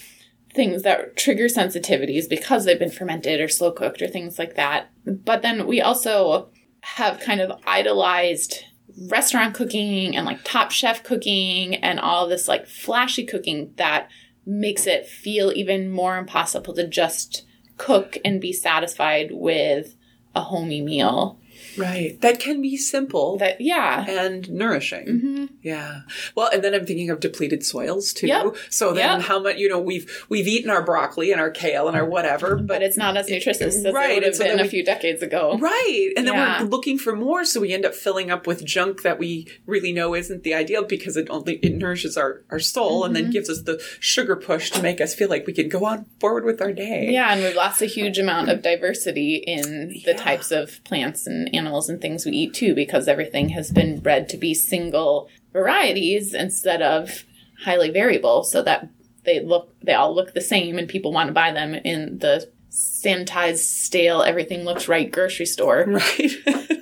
things that trigger sensitivities because they've been fermented or slow cooked or things like that. But then we also have kind of idolized restaurant cooking and like Top Chef cooking and all this like flashy cooking that makes it feel even more impossible to just cook and be satisfied with a homey meal. Right. That can be simple. That, yeah. And nourishing. Mm-hmm. Yeah. Well, and then I'm thinking of depleted soils too. Yep. So then yep. how much, you know, we've we've eaten our broccoli and our kale and our whatever. But, but it's not as nutritious as right. it would have so been we, a few decades ago. Right. And then yeah. we're looking for more. So we end up filling up with junk that we really know isn't the ideal because it only it nourishes our, our soul mm-hmm. and then gives us the sugar push to make us feel like we can go on forward with our day. Yeah. And we've lost a huge amount of diversity in the yeah. types of plants and animals and things we eat too, because everything has been bred to be single varieties instead of highly variable, so that they look they all look the same and people want to buy them in the sanitized, stale, everything looks right grocery store. Right.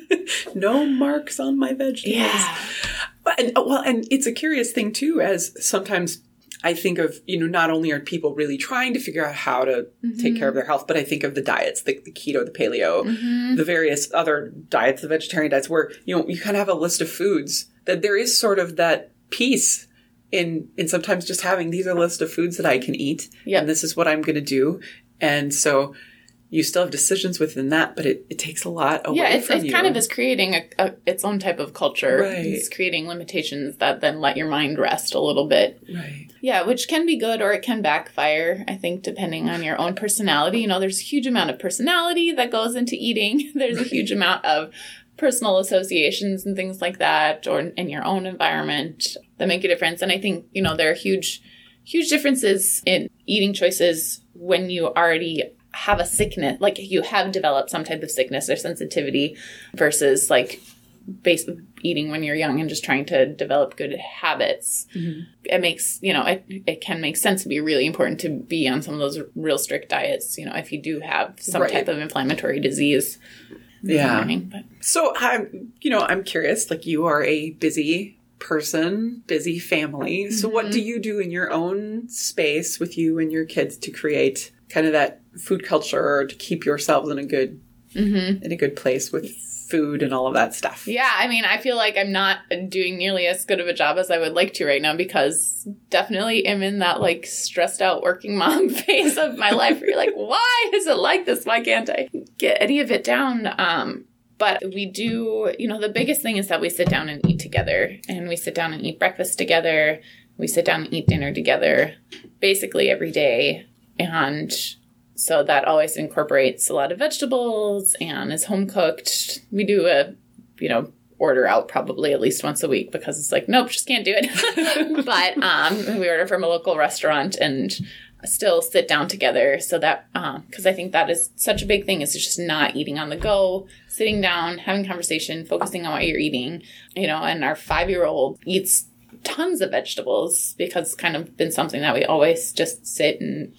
No marks on my vegetables. Yeah. But, and, well, and it's a curious thing too, as sometimes I think of, you know, not only are people really trying to figure out how to mm-hmm. take care of their health, but I think of the diets, the, the keto, the paleo, mm-hmm. the various other diets, the vegetarian diets, where, you know, you kind of have a list of foods that there is sort of that peace in, in sometimes just having, these are a list of foods that I can eat. Yep. And this is what I'm going to do. And so you still have decisions within that, but it, it takes a lot away yeah, it's, from it's you. kind of is creating a, a, its own type of culture. Right. It's creating limitations that then let your mind rest a little bit. Right. Yeah, which can be good or it can backfire, I think, depending on your own personality. You know, there's a huge amount of personality that goes into eating. There's right. a huge amount of personal associations and things like that, or in your own environment that make a difference. And I think, you know, there are huge, huge differences in eating choices when you already have a sickness, like you have developed some type of sickness or sensitivity versus like base eating when you're young and just trying to develop good habits. Mm-hmm. It makes, you know, it, it can make sense to be really important to be on some of those real strict diets, you know, if you do have some right. type of inflammatory disease. Yeah. Morning, but. So I'm, you know, I'm curious, like you are a busy person, busy family. Mm-hmm. So what do you do in your own space with you and your kids to create kind of that food culture or to keep yourselves in a good, mm-hmm. in a good place with food and all of that stuff? Yeah. I mean, I feel like I'm not doing nearly as good of a job as I would like to right now because definitely am in that like stressed out working mom phase of my life where you're like, why is it like this? Why can't I get any of it down? Um, But we do, you know, the biggest thing is that we sit down and eat together. And we sit down and eat breakfast together. We sit down and eat dinner together basically every day. And so that always incorporates a lot of vegetables and is home cooked. We do a, you know, order out probably at least once a week because it's like, nope, just can't do it. But um, we order from a local restaurant and still sit down together so that, because um, I think that is such a big thing, is just not eating on the go, sitting down, having conversation, focusing on what you're eating, you know, and our five-year-old eats tons of vegetables because it's kind of been something that we always just sit and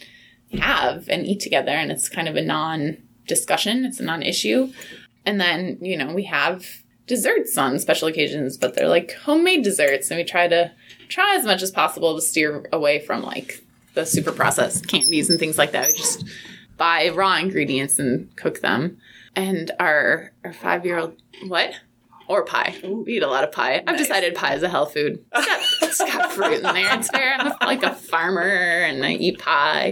have and eat together, and it's kind of a non-discussion, it's a non-issue. And then, you know, we have desserts on special occasions, but they're like homemade desserts, and we try to try as much as possible to steer away from like the super processed candies and things like that. We just buy raw ingredients and cook them. And our our five-year-old, what? Or pie. We eat a lot of pie. Nice. I've decided pie is a health food. It's got, it's got fruit in there. It's fair. I'm like a farmer and I eat pie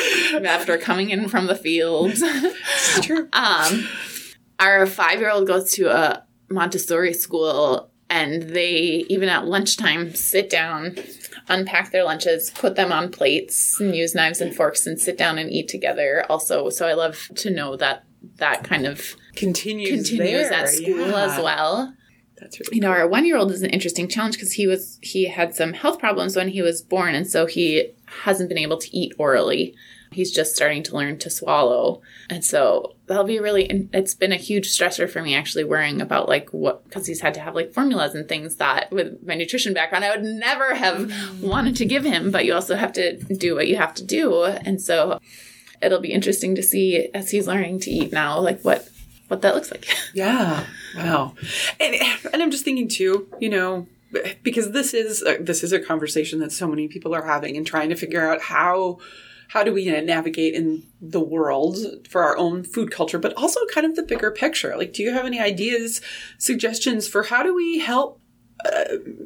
after coming in from the fields. It's true. Um, our five-year-old goes to a Montessori school, and they, even at lunchtime, sit down, unpack their lunches, put them on plates, and use knives and forks and sit down and eat together also. So I love to know that that kind of continues, continues there. at school Yeah. as well. That's really You know, cool. our one-year-old is an interesting challenge because he was he had some health problems when he was born, and so he hasn't been able to eat orally. He's just starting to learn to swallow. And so that'll be really, it's been a huge stressor for me actually worrying about like what, because he's had to have like formulas and things that with my nutrition background, I would never have wanted to give him, but you also have to do what you have to do. And so it'll be interesting to see as he's learning to eat now, like what, what that looks like. Yeah. Wow. And, and I'm just thinking too, you know, because this is, a, this is a conversation that so many people are having and trying to figure out how, how do we navigate in the world for our own food culture, but also kind of the bigger picture. Like, do you have any ideas, suggestions for how do we help, uh,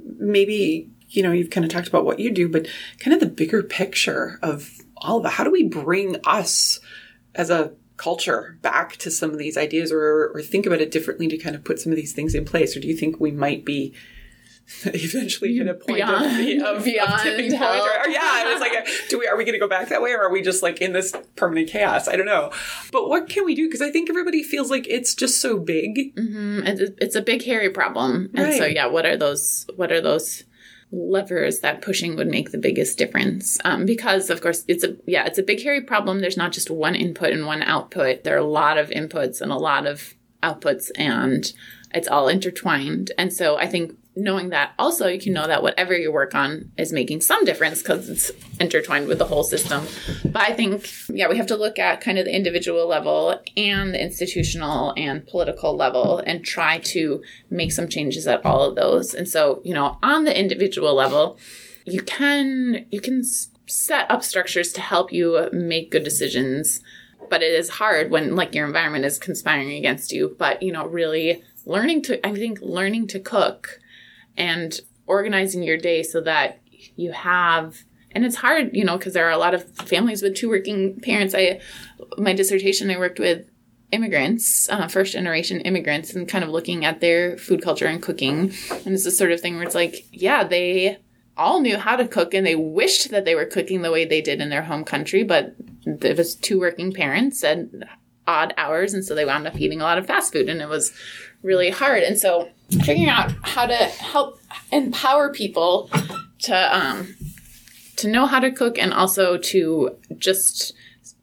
maybe, you know, you've kind of talked about what you do, but kind of the bigger picture of all of it. How do we bring us as a culture back to some of these ideas, or, or think about it differently to kind of put some of these things in place? Or do you think we might be eventually going to point Beyond- of, the, of, beyond of tipping point? help. Or, yeah, it was like, a, do we, are we going to go back that way, or are we just like in this permanent chaos? I don't know. But what can we do? Because I think everybody feels like it's just so big. Mm-hmm. It's, it's a big, hairy problem. And Right. so, yeah, what are those, what are those levers that pushing would make the biggest difference? Um, because, of course, it's a, yeah, it's a big, hairy problem. There's not just one input and one output. There are a lot of inputs and a lot of outputs, and it's all intertwined. And so I think knowing that, also you can know that whatever you work on is making some difference because it's intertwined with the whole system. But I think, yeah, we have to look at kind of the individual level and the institutional and political level and try to make some changes at all of those. And so, you know, on the individual level, you can you can set up structures to help you make good decisions. But it is hard when like your environment is conspiring against you. But, you know, really learning to, I think learning to cook and organizing your day so that you have, and it's hard, you know, because there are a lot of families with two working parents. I, my dissertation, I worked with immigrants, uh, first generation immigrants, and kind of looking at their food culture and cooking. And it's the sort of thing where it's like, yeah, they all knew how to cook and they wished that they were cooking the way they did in their home country, but it was two working parents and odd hours, and so they wound up eating a lot of fast food, and it was really hard. And so figuring out how to help empower people to um, to know how to cook and also to just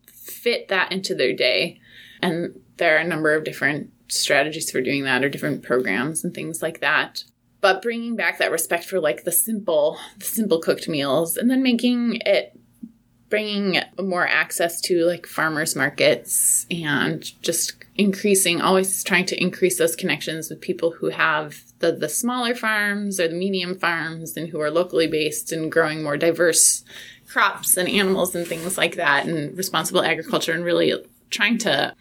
fit that into their day. And there are a number of different strategies for doing that, or different programs and things like that. But bringing back that respect for like the simple, the simple cooked meals, and then making it, bringing more access to like farmers markets, and just increasing, always trying to increase those connections with people who have the, the smaller farms or the medium farms and who are locally based and growing more diverse crops and animals and things like that, and responsible agriculture, and really trying to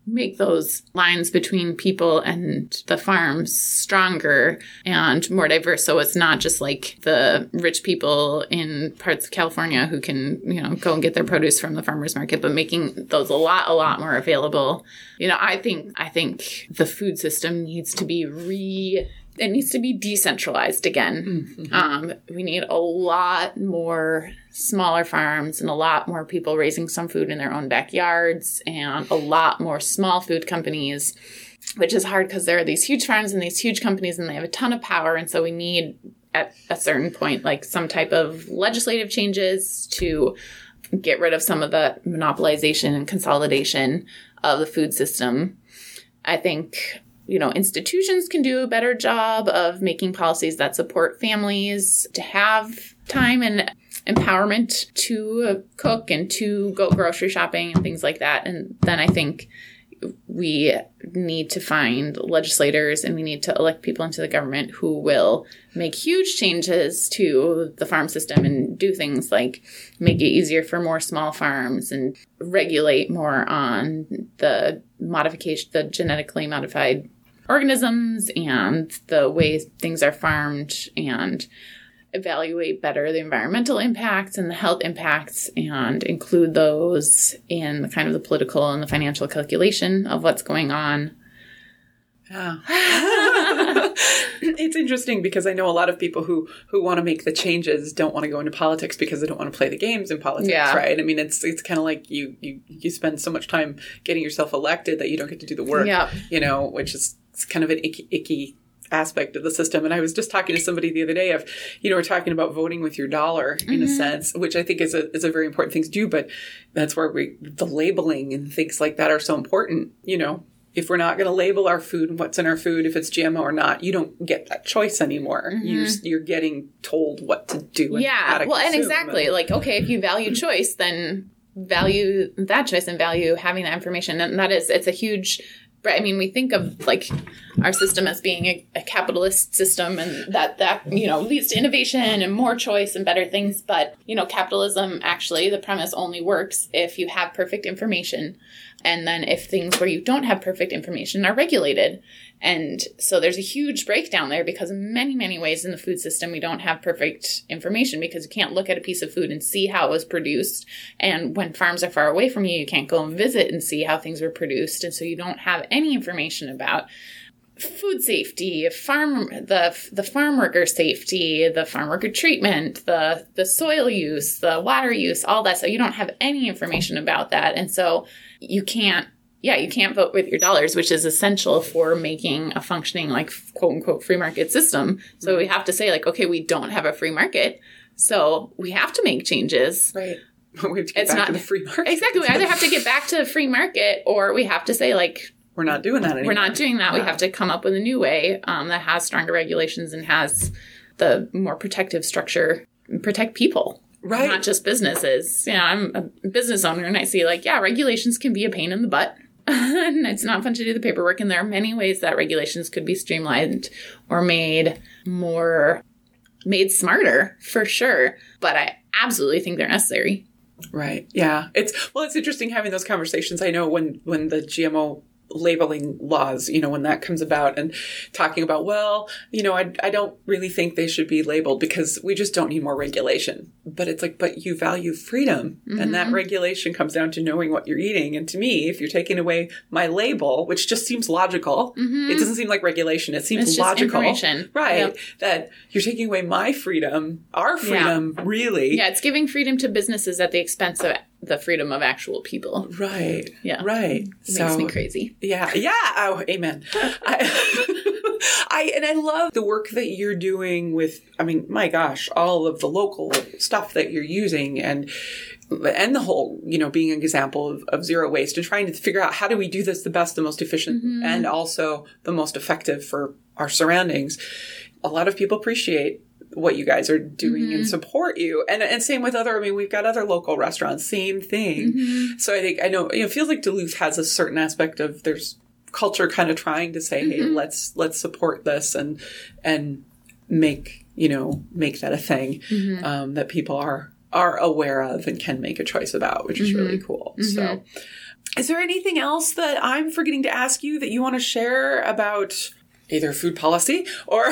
make those lines between people and the farms stronger and more diverse. So it's not just like the rich people in parts of California who can, you know, go and get their produce from the farmer's market, but making those a lot, a lot more available. You know, I think, I think the food system needs to be re, it needs to be decentralized again. Mm-hmm. Um, we need a lot more smaller farms and a lot more people raising some food in their own backyards and a lot more small food companies, which is hard because there are these huge farms and these huge companies and they have a ton of power. And so we need at a certain point, like some type of legislative changes to get rid of some of the monopolization and consolidation of the food system. I think, you know, institutions can do a better job of making policies that support families to have time and empowerment to uh, cook and to go grocery shopping and things like that. And then I think we need to find legislators and we need to elect people into the government who will make huge changes to the farm system and do things like make it easier for more small farms and regulate more on the modification, the genetically modified organisms and the way things are farmed, and evaluate better the environmental impacts and the health impacts and include those in the kind of the political and the financial calculation of what's going on. Yeah. It's interesting because I know a lot of people who, who want to make the changes don't want to go into politics because they don't want to play the games in politics, yeah. right? I mean, it's it's kind of like you, you you spend so much time getting yourself elected that you don't get to do the work, yeah. you know, which is it's kind of an icky, icky aspect of the system. And I was just talking to somebody the other day of, you know, we're talking about voting with your dollar in mm-hmm. a sense, which I think is a is a very important thing to do. But that's where we the labeling and things like that are so important. You know, if we're not going to label our food and what's in our food, if it's G M O or not, you don't get that choice anymore. Mm-hmm. You're you're getting told what to do. And yeah. how to well, and consume. exactly. And, like, okay, if you value choice, then value that choice and value having that information. And that is, it's a huge. I mean, we think of like our system as being a, a capitalist system and that, that, you know, leads to innovation and more choice and better things. But, you know, capitalism, actually, the premise only works if you have perfect information. And then if things where you don't have perfect information are regulated. And so there's a huge breakdown there because in many, many ways in the food system, we don't have perfect information because you can't look at a piece of food and see how it was produced. And when farms are far away from you, you can't go and visit and see how things were produced. And so you don't have any information about food safety, farm the the farm worker safety, the farm worker treatment, the the soil use, the water use, all that. So you don't have any information about that. And so you can't Yeah, you can't vote with your dollars, which is essential for making a functioning, like, quote unquote, free market system. So we have to say, like, okay, we don't have a free market, so we have to make changes. Right. We have to get it's back not, to the free market. Exactly. We either have to get back to the free market or we have to say, like, we're not doing that anymore. We're not doing that. Yeah. We have to come up with a new way um, that has stronger regulations and has the more protective structure, protect people. Right. Not just businesses. You know, I'm a business owner and I see, like, yeah, regulations can be a pain in the butt. And it's not fun to do the paperwork. And there are many ways that regulations could be streamlined or made more, made smarter, for sure. But I absolutely think they're necessary. Right. Yeah. It's, well, it's interesting having those conversations. I know when, when the G M O labeling laws, you know, when that comes about and talking about, well, you know, I, I don't really think they should be labeled because we just don't need more regulation. But it's like, but you value freedom. Mm-hmm. And that regulation comes down to knowing what you're eating. And to me, if you're taking away my label, which just seems logical, mm-hmm. it doesn't seem like regulation. It seems it's logical. Just information. Right. Yep. That you're taking away my freedom, our freedom, yeah. really. Yeah, it's giving freedom to businesses at the expense of the freedom of actual people. Right. Yeah. Right. It so, makes me crazy. Yeah. Yeah. Oh, amen. I, I, and I love the work that you're doing with, I mean, my gosh, all of the local stuff that you're using and, and the whole, you know, being an example of, of zero waste and trying to figure out how do we do this the best, the most efficient, mm-hmm. and also the most effective for our surroundings. A lot of people appreciate what you guys are doing mm-hmm. and support you. And and same with other, I mean, we've got other local restaurants, same thing. Mm-hmm. So I think, I know, you know, it feels like Duluth has a certain aspect of there's culture kind of trying to say, mm-hmm. hey, let's, let's support this and, and make, you know, make that a thing, mm-hmm. um, that people are, are aware of and can make a choice about, which is mm-hmm. really cool. Mm-hmm. So Is there anything else that I'm forgetting to ask you that you want to share about either food policy or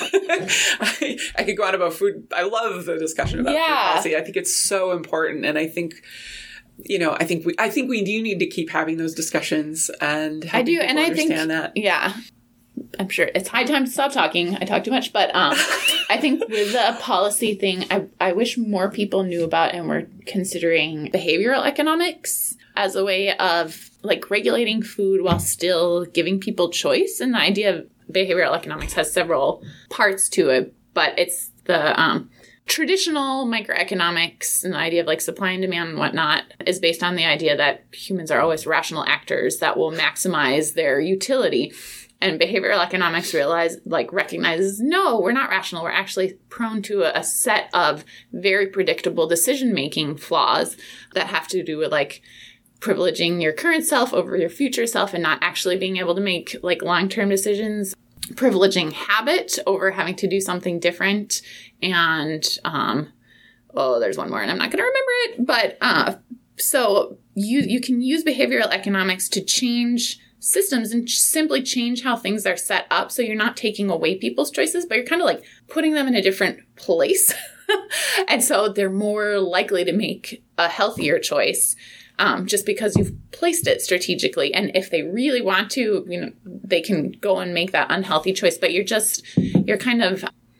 I, I could go on about food. I love the discussion about Yeah. food policy. I think it's so important. And I think, you know, I think we, I think we do need to keep having those discussions and I helping do, people and I think, understand that. yeah, I'm sure it's high time to stop talking. I talk too much, but um, I think with the policy thing, I, I wish more people knew about and were considering behavioral economics as a way of like regulating food while still giving people choice. And the idea of behavioral economics has several parts to it, but it's the um, traditional microeconomics and the idea of like supply and demand and whatnot is based on the idea that humans are always rational actors that will maximize their utility. And behavioral economics realize, like, recognizes, no, we're not rational. We're actually prone to a, a set of very predictable decision-making flaws that have to do with, like, privileging your current self over your future self and not actually being able to make, like, long-term decisions, privileging habit over having to do something different. And, um, oh, there's one more, and I'm not going to remember it. But uh, so you you can use behavioral economics to change systems and simply change how things are set up. So you're not taking away people's choices, but you're kind of like putting them in a different place. And so they're more likely to make a healthier choice um, just because you've placed it strategically. And if they really want to, you know, they can go and make that unhealthy choice, but you're just, you're kind of,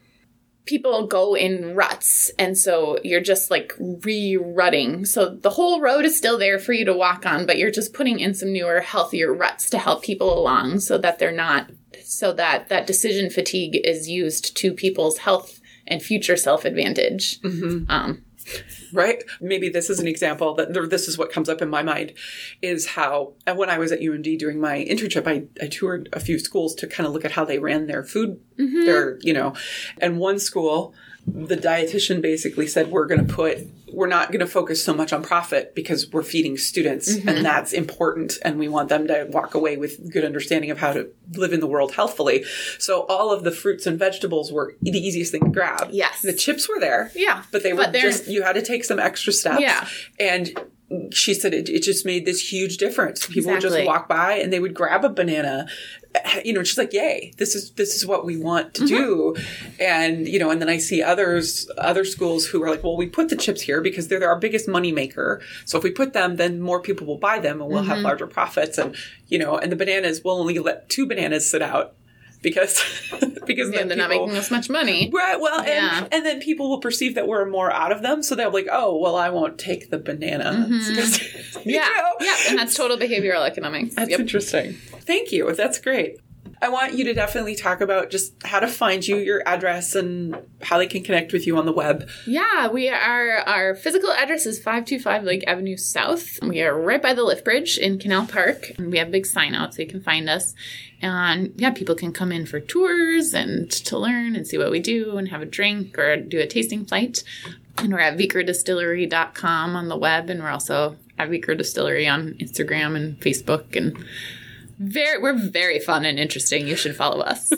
people go in ruts. And so you're just like re-rutting. So the whole road is still there for you to walk on, but you're just putting in some newer, healthier ruts to help people along so that they're not, so that that decision fatigue is used to people's health and future self-advantage. Mm-hmm. Um, Right? Maybe this is an example that this is what comes up in my mind is how, and when I was at U M D doing my internship, I, I toured a few schools to kind of look at how they ran their food, mm-hmm. their, you know, and one school, the dietitian basically said, we're going to put, we're not going to focus so much on profit because we're feeding students mm-hmm. and that's important. And we want them to walk away with good understanding of how to live in the world healthfully. So all of the fruits and vegetables were the easiest thing to grab. Yes. The chips were there. Yeah. But they were But they're- just, you had to take some extra steps. Yeah. And she said it, it just made this huge difference. People would Exactly. just walk by and they would grab a banana. You know, she's like, yay, this is, this is what we want to Mm-hmm. do. And, you know, and then I see others, other schools who are like, well, we put the chips here because they're our biggest money maker. So if we put them, then more people will buy them and we'll Mm-hmm. have larger profits. And, you know, and the bananas, we'll only let two bananas sit out because, because yeah, then they're not people- making us much money. Right. Well, and, Yeah. and then people will perceive that we're more out of them. So they're like, oh, well, I won't take the banana. Mm-hmm. You Yeah. know? Yeah. And that's total behavioral economics. That's Yep. interesting. Thank you. That's great. I want you to definitely talk about just how to find you, your address, and how they can connect with you on the web. Yeah, we are, our physical address is five two five Lake Avenue South. We are right by the lift bridge in Canal Park. And we have a big sign out so you can find us. And yeah, people can come in for tours and to learn and see what we do and have a drink or do a tasting flight. And we're at vikra distillery dot com on the web. And we're also at Vikra Distillery on Instagram and Facebook. And very, we're very fun and interesting. You should follow us.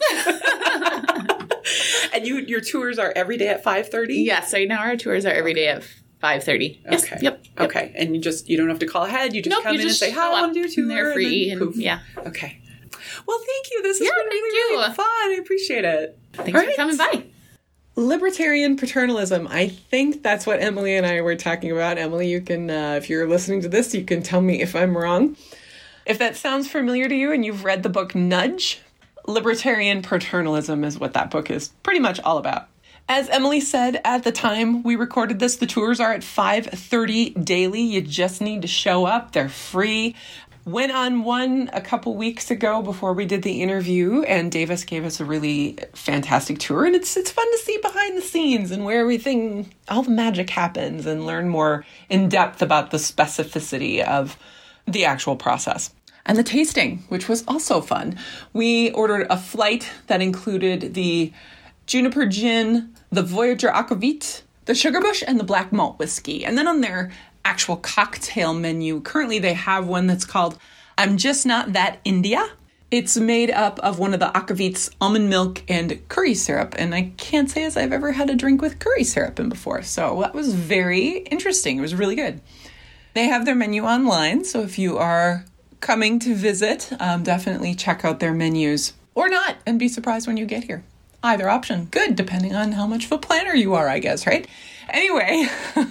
And you, your tours are every day at five thirty? Yes, right now our tours are every day at five thirty. Yes. Okay. Yep. Yep. Okay. And you just, you don't have to call ahead. You just Nope, come you in just and say, hi, show I up. want to do a tour. And they're free. then And, poof. yeah. Okay. Well, thank you. This has Yeah, been thank really, you. really fun. I appreciate it. Thanks All for right. coming by. Libertarian paternalism. I think that's what Emily and I were talking about. Emily, you can, uh, if you're listening to this, you can tell me if I'm wrong. If that sounds familiar to you and you've read the book Nudge, libertarian paternalism is what that book is pretty much all about. As Emily said at the time we recorded this, the tours are at five thirty daily. You just need to show up. They're free. Went on one a couple weeks ago before we did the interview, and Davis gave us a really fantastic tour. And it's it's fun to see behind the scenes and where everything, all the magic happens, and learn more in depth about the specificity of the actual process. And the tasting, which was also fun. We ordered a flight that included the Juniper Gin, the Voyager Aquavit, the Sugar Bush, and the Black Malt Whiskey. And then on their actual cocktail menu, currently they have one that's called I'm Just Not That India. It's made up of one of the Aquavit's almond milk and curry syrup. And I can't say as I've ever had a drink with curry syrup in before. So that was very interesting. It was really good. They have their menu online, so if you are coming to visit, um, definitely check out their menus. Or not, and be surprised when you get here. Either option, good, depending on how much of a planner you are, I guess, right? Anyway,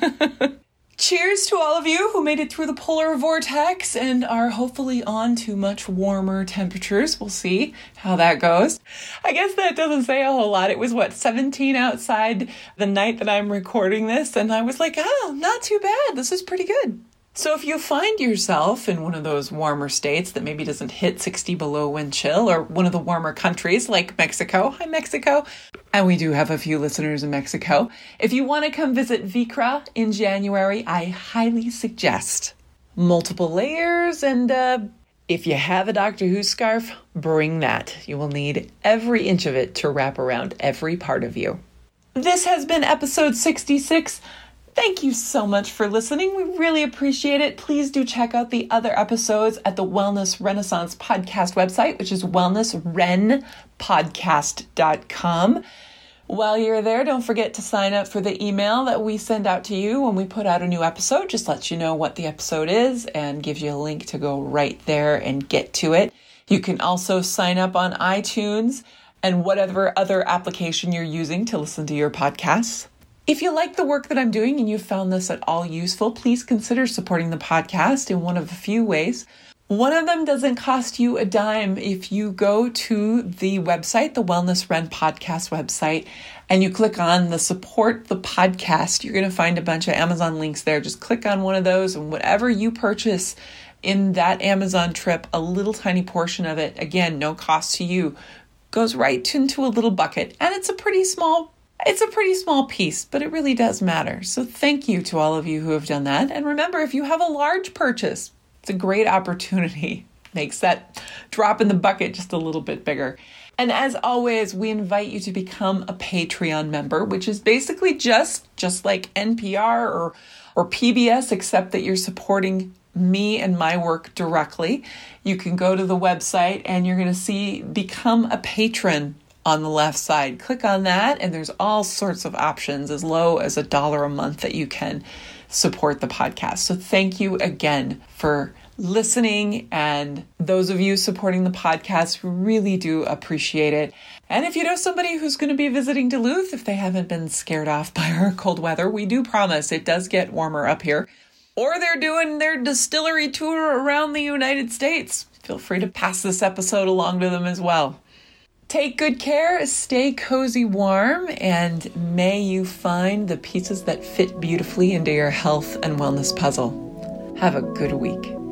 cheers to all of you who made it through the polar vortex and are hopefully on to much warmer temperatures. We'll see how that goes. I guess that doesn't say a whole lot. It was, what, seventeen outside the night that I'm recording this, and I was like, oh, not too bad. This is pretty good. So if you find yourself in one of those warmer states that maybe doesn't hit sixty below wind chill, or one of the warmer countries like Mexico, hi Mexico, and we do have a few listeners in Mexico, if you want to come visit Vikra in January, I highly suggest multiple layers, and uh, if you have a Doctor Who scarf, bring that. You will need every inch of it to wrap around every part of you. This has been episode sixty-six. Thank you so much for listening. We really appreciate it. Please do check out the other episodes at the Wellness Renaissance podcast website, which is wellness ren podcast dot com. While you're there, don't forget to sign up for the email that we send out to you when we put out a new episode. Just lets you know what the episode is and gives you a link to go right there and get to it. You can also sign up on iTunes and whatever other application you're using to listen to your podcasts. If you like the work that I'm doing and you found this at all useful, please consider supporting the podcast in one of a few ways. One of them doesn't cost you a dime. If you go to the website, the Wellness Ren podcast website, and you click on the support the podcast, you're going to find a bunch of Amazon links there. Just click on one of those, and whatever you purchase in that Amazon trip, a little tiny portion of it, again, no cost to you, goes right into a little bucket. And it's a pretty small It's a pretty small piece, but it really does matter. So thank you to all of you who have done that. And remember, if you have a large purchase, it's a great opportunity. Makes that drop in the bucket just a little bit bigger. And as always, we invite you to become a Patreon member, which is basically just, just like N P R or, or P B S, except that you're supporting me and my work directly. You can go to the website and you're going to see Become a Patron on the left side. Click on that, and there's all sorts of options as low as a dollar a month that you can support the podcast. So thank you again for listening, and those of you supporting the podcast, really do appreciate it. And if you know somebody who's going to be visiting Duluth, if they haven't been scared off by our cold weather, we do promise it does get warmer up here, or they're doing their distillery tour around the United States, feel free to pass this episode along to them as well. Take good care, stay cozy warm, and may you find the pieces that fit beautifully into your health and wellness puzzle. Have a good week.